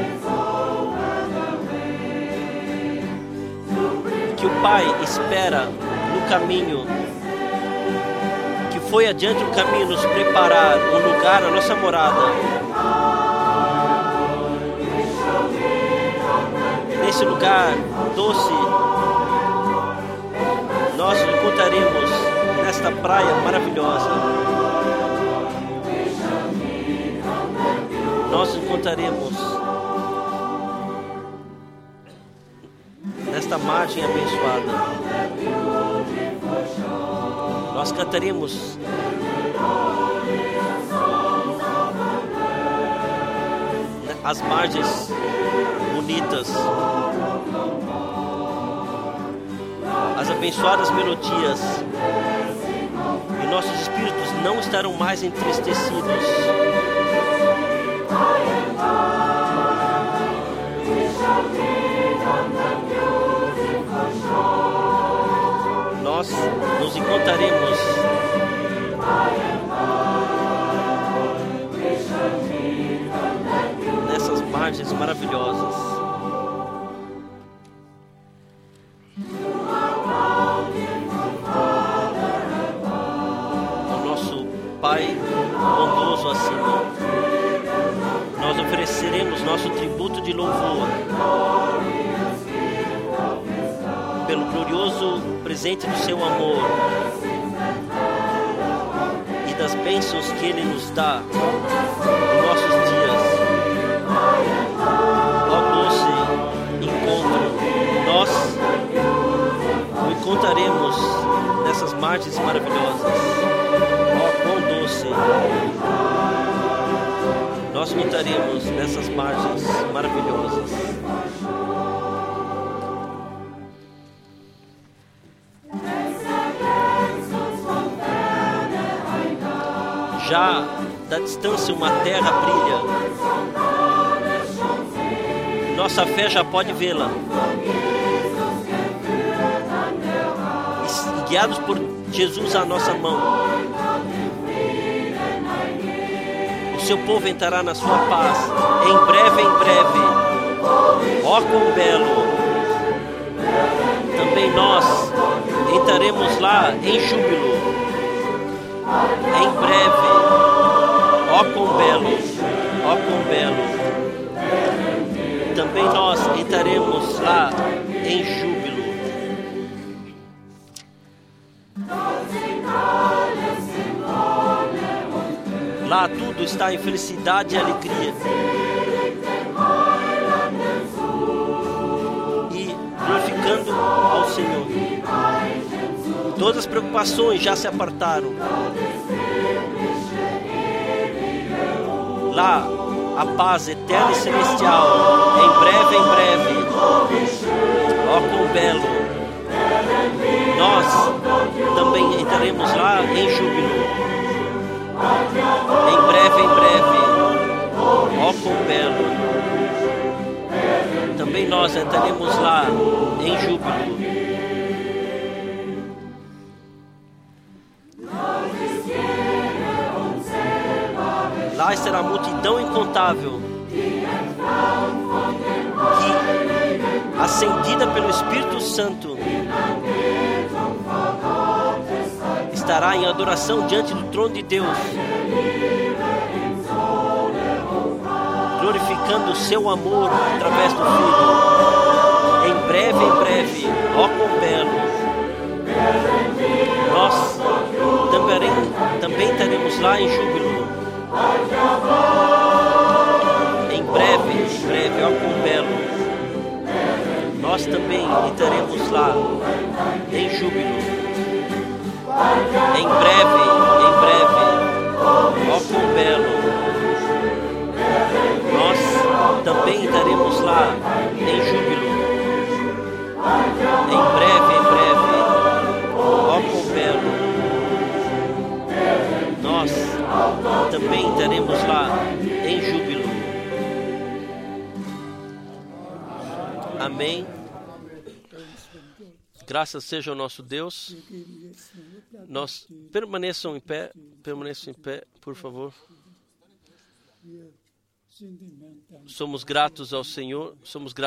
Que o Pai espera no caminho, que foi adiante o caminho nos preparar um lugar, a nossa morada. Nesse lugar doce, nós nos encontraremos nesta praia maravilhosa. Nós nos encontraremos nesta margem abençoada. Nós cantaremos as margens bonitas, as abençoadas melodias, e nossos espíritos não estarão mais entristecidos. Nós nos encontraremos nessas margens maravilhosas. Pai bondoso acima, nós ofereceremos nosso tributo de louvor pelo glorioso presente do seu amor e das bênçãos que Ele nos dá em nossos dias. Ó doce encontro, nós o encontraremos nessas margens maravilhosas. Ó quão doce, nós encontraremos nessas margens maravilhosas. Já da distância uma terra brilha, nossa fé já pode vê-la. E guiados por Jesus à nossa mão, seu povo entrará na sua paz. Em breve, ó quão belo. Também nós entraremos lá em júbilo. Em breve, ó quão belo, ó quão belo. Também nós entraremos lá em júbilo. Lá tudo está em felicidade e alegria. E glorificando ao Senhor. Todas as preocupações já se apartaram. Lá, a paz eterna e celestial. Em breve. Ó, quão belo. Nós também entraremos lá em júbilo. Em breve. Ó, quão belo. Também nós entraremos lá em júbilo. Lá estará a multidão incontável que, acendida pelo Espírito Santo, estará em adoração diante do trono de Deus, glorificando o seu amor através do Filho. Em breve, ó quão belo. Nós também estaremos lá em júbilo. Em breve, ó quão belo. Nós também estaremos lá em júbilo. Em breve, ó quão belo. Nós também estaremos lá em júbilo. Em breve, ó quão belo. Nós também estaremos lá em júbilo. Amém. Graças seja ao nosso Deus. Nós permaneçam em pé, por favor. Somos gratos ao Senhor,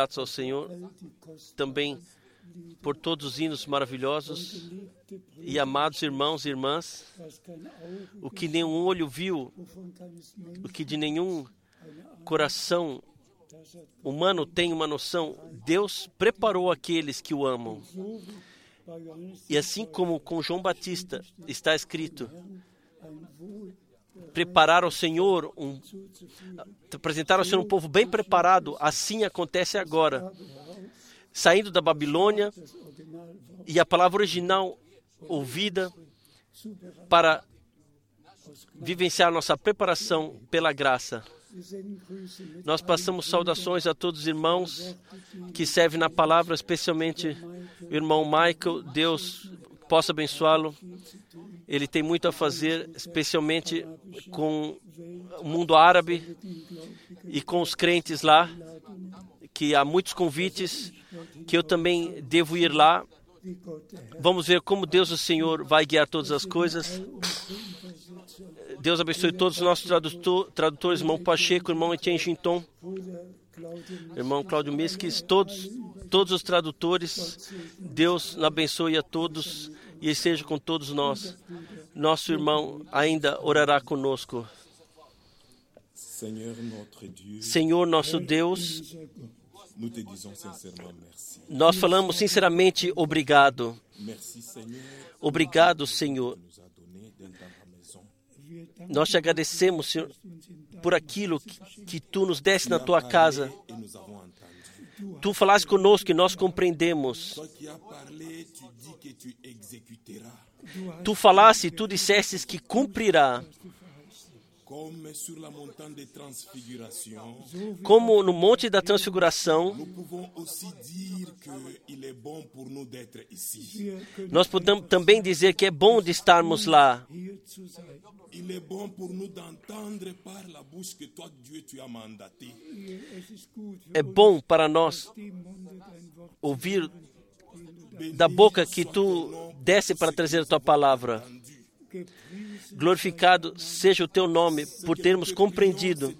também por todos os hinos maravilhosos. E amados irmãos e irmãs, o que nenhum olho viu, o que de nenhum coração humano tem uma noção, Deus preparou aqueles que o amam. E assim como com João Batista está escrito, preparar ao Senhor, apresentar ao Senhor um povo bem preparado, assim acontece agora. Saindo da Babilônia, e a palavra original ouvida para vivenciar nossa preparação pela graça. Nós passamos saudações a todos os irmãos que servem na palavra, especialmente o irmão Michael. Deus possa abençoá-lo. Ele tem muito a fazer, especialmente com o mundo árabe e com os crentes lá, que há muitos convites, que eu também devo ir lá. Vamos ver como Deus, o Senhor, vai guiar todas as coisas. Deus abençoe todos os nossos tradutores, irmão Pacheco, irmão Etienne Ginton, irmão Cláudio Misques, todos os tradutores. Deus abençoe a todos e esteja com todos nós. Nosso irmão ainda orará conosco. Senhor nosso Deus, nós falamos sinceramente obrigado. Obrigado, Senhor. Nós te agradecemos, Senhor, por aquilo que Tu nos deste na Tua casa. Tu falaste conosco e nós compreendemos. Tu falaste e Tu dissestes que cumprirá. Como no Monte da Transfiguração, nós podemos também dizer que é bom de estarmos lá. É bom para nós ouvir da boca que Tu desse para trazer a Tua palavra. Glorificado seja o teu nome por termos compreendido.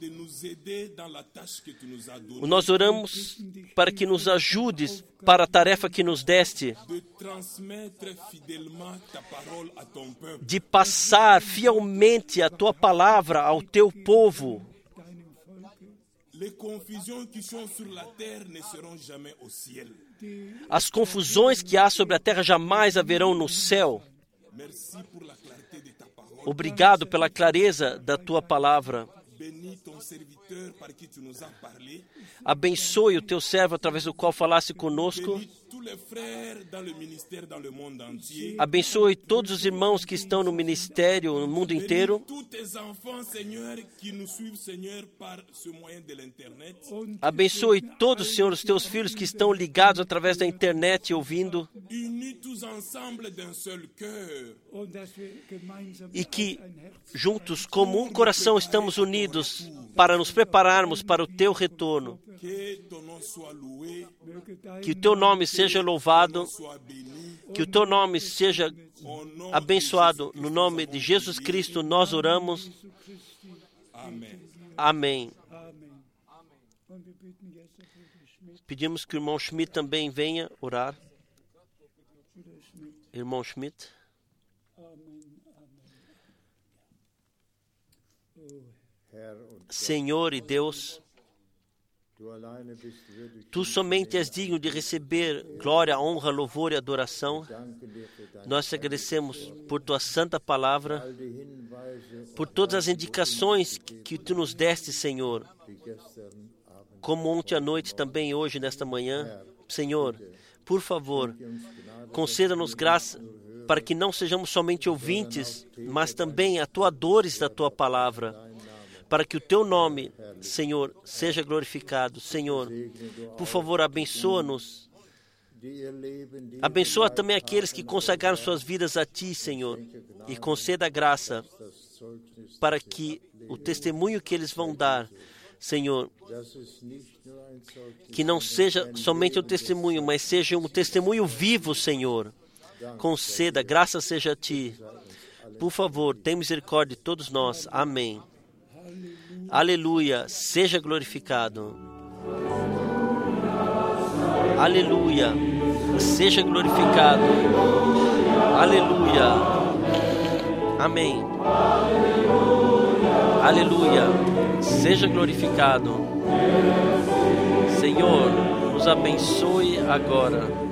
Nós oramos para que nos ajudes para a tarefa que nos deste, de passar fielmente a tua palavra ao teu povo. As confusões que há sobre a terra jamais haverão no céu. Obrigado pela clareza da tua palavra. Abençoe o teu servo através do qual falaste conosco. Abençoe todos os irmãos que estão no ministério no mundo inteiro. Abençoe todos, Senhor, os teus filhos que estão ligados através da internet ouvindo. E que juntos, como um coração, estamos unidos para nos prepararmos para o teu retorno. Que o teu nome seja louvado, que o teu nome seja abençoado. No nome de Jesus Cristo nós oramos. Amém. Pedimos que o irmão Schmidt também venha orar. Irmão Schmidt. Senhor e Deus, Tu somente és digno de receber glória, honra, louvor e adoração. Nós te agradecemos por Tua santa palavra, por todas as indicações que Tu nos deste, Senhor, como ontem à noite também hoje, nesta manhã. Senhor, por favor, conceda-nos graça para que não sejamos somente ouvintes, mas também atuadores da Tua palavra, para que o Teu nome, Senhor, seja glorificado. Senhor, por favor, abençoa-nos. Abençoa também aqueles que consagraram suas vidas a Ti, Senhor, e conceda a graça para que o testemunho que eles vão dar, Senhor, que não seja somente um testemunho, mas seja um testemunho vivo, Senhor. Conceda, graça seja a Ti. Por favor, tem misericórdia de todos nós. Amém. Aleluia, seja glorificado. Aleluia, seja glorificado. Aleluia. Amém. Aleluia, seja glorificado. Senhor, nos abençoe agora.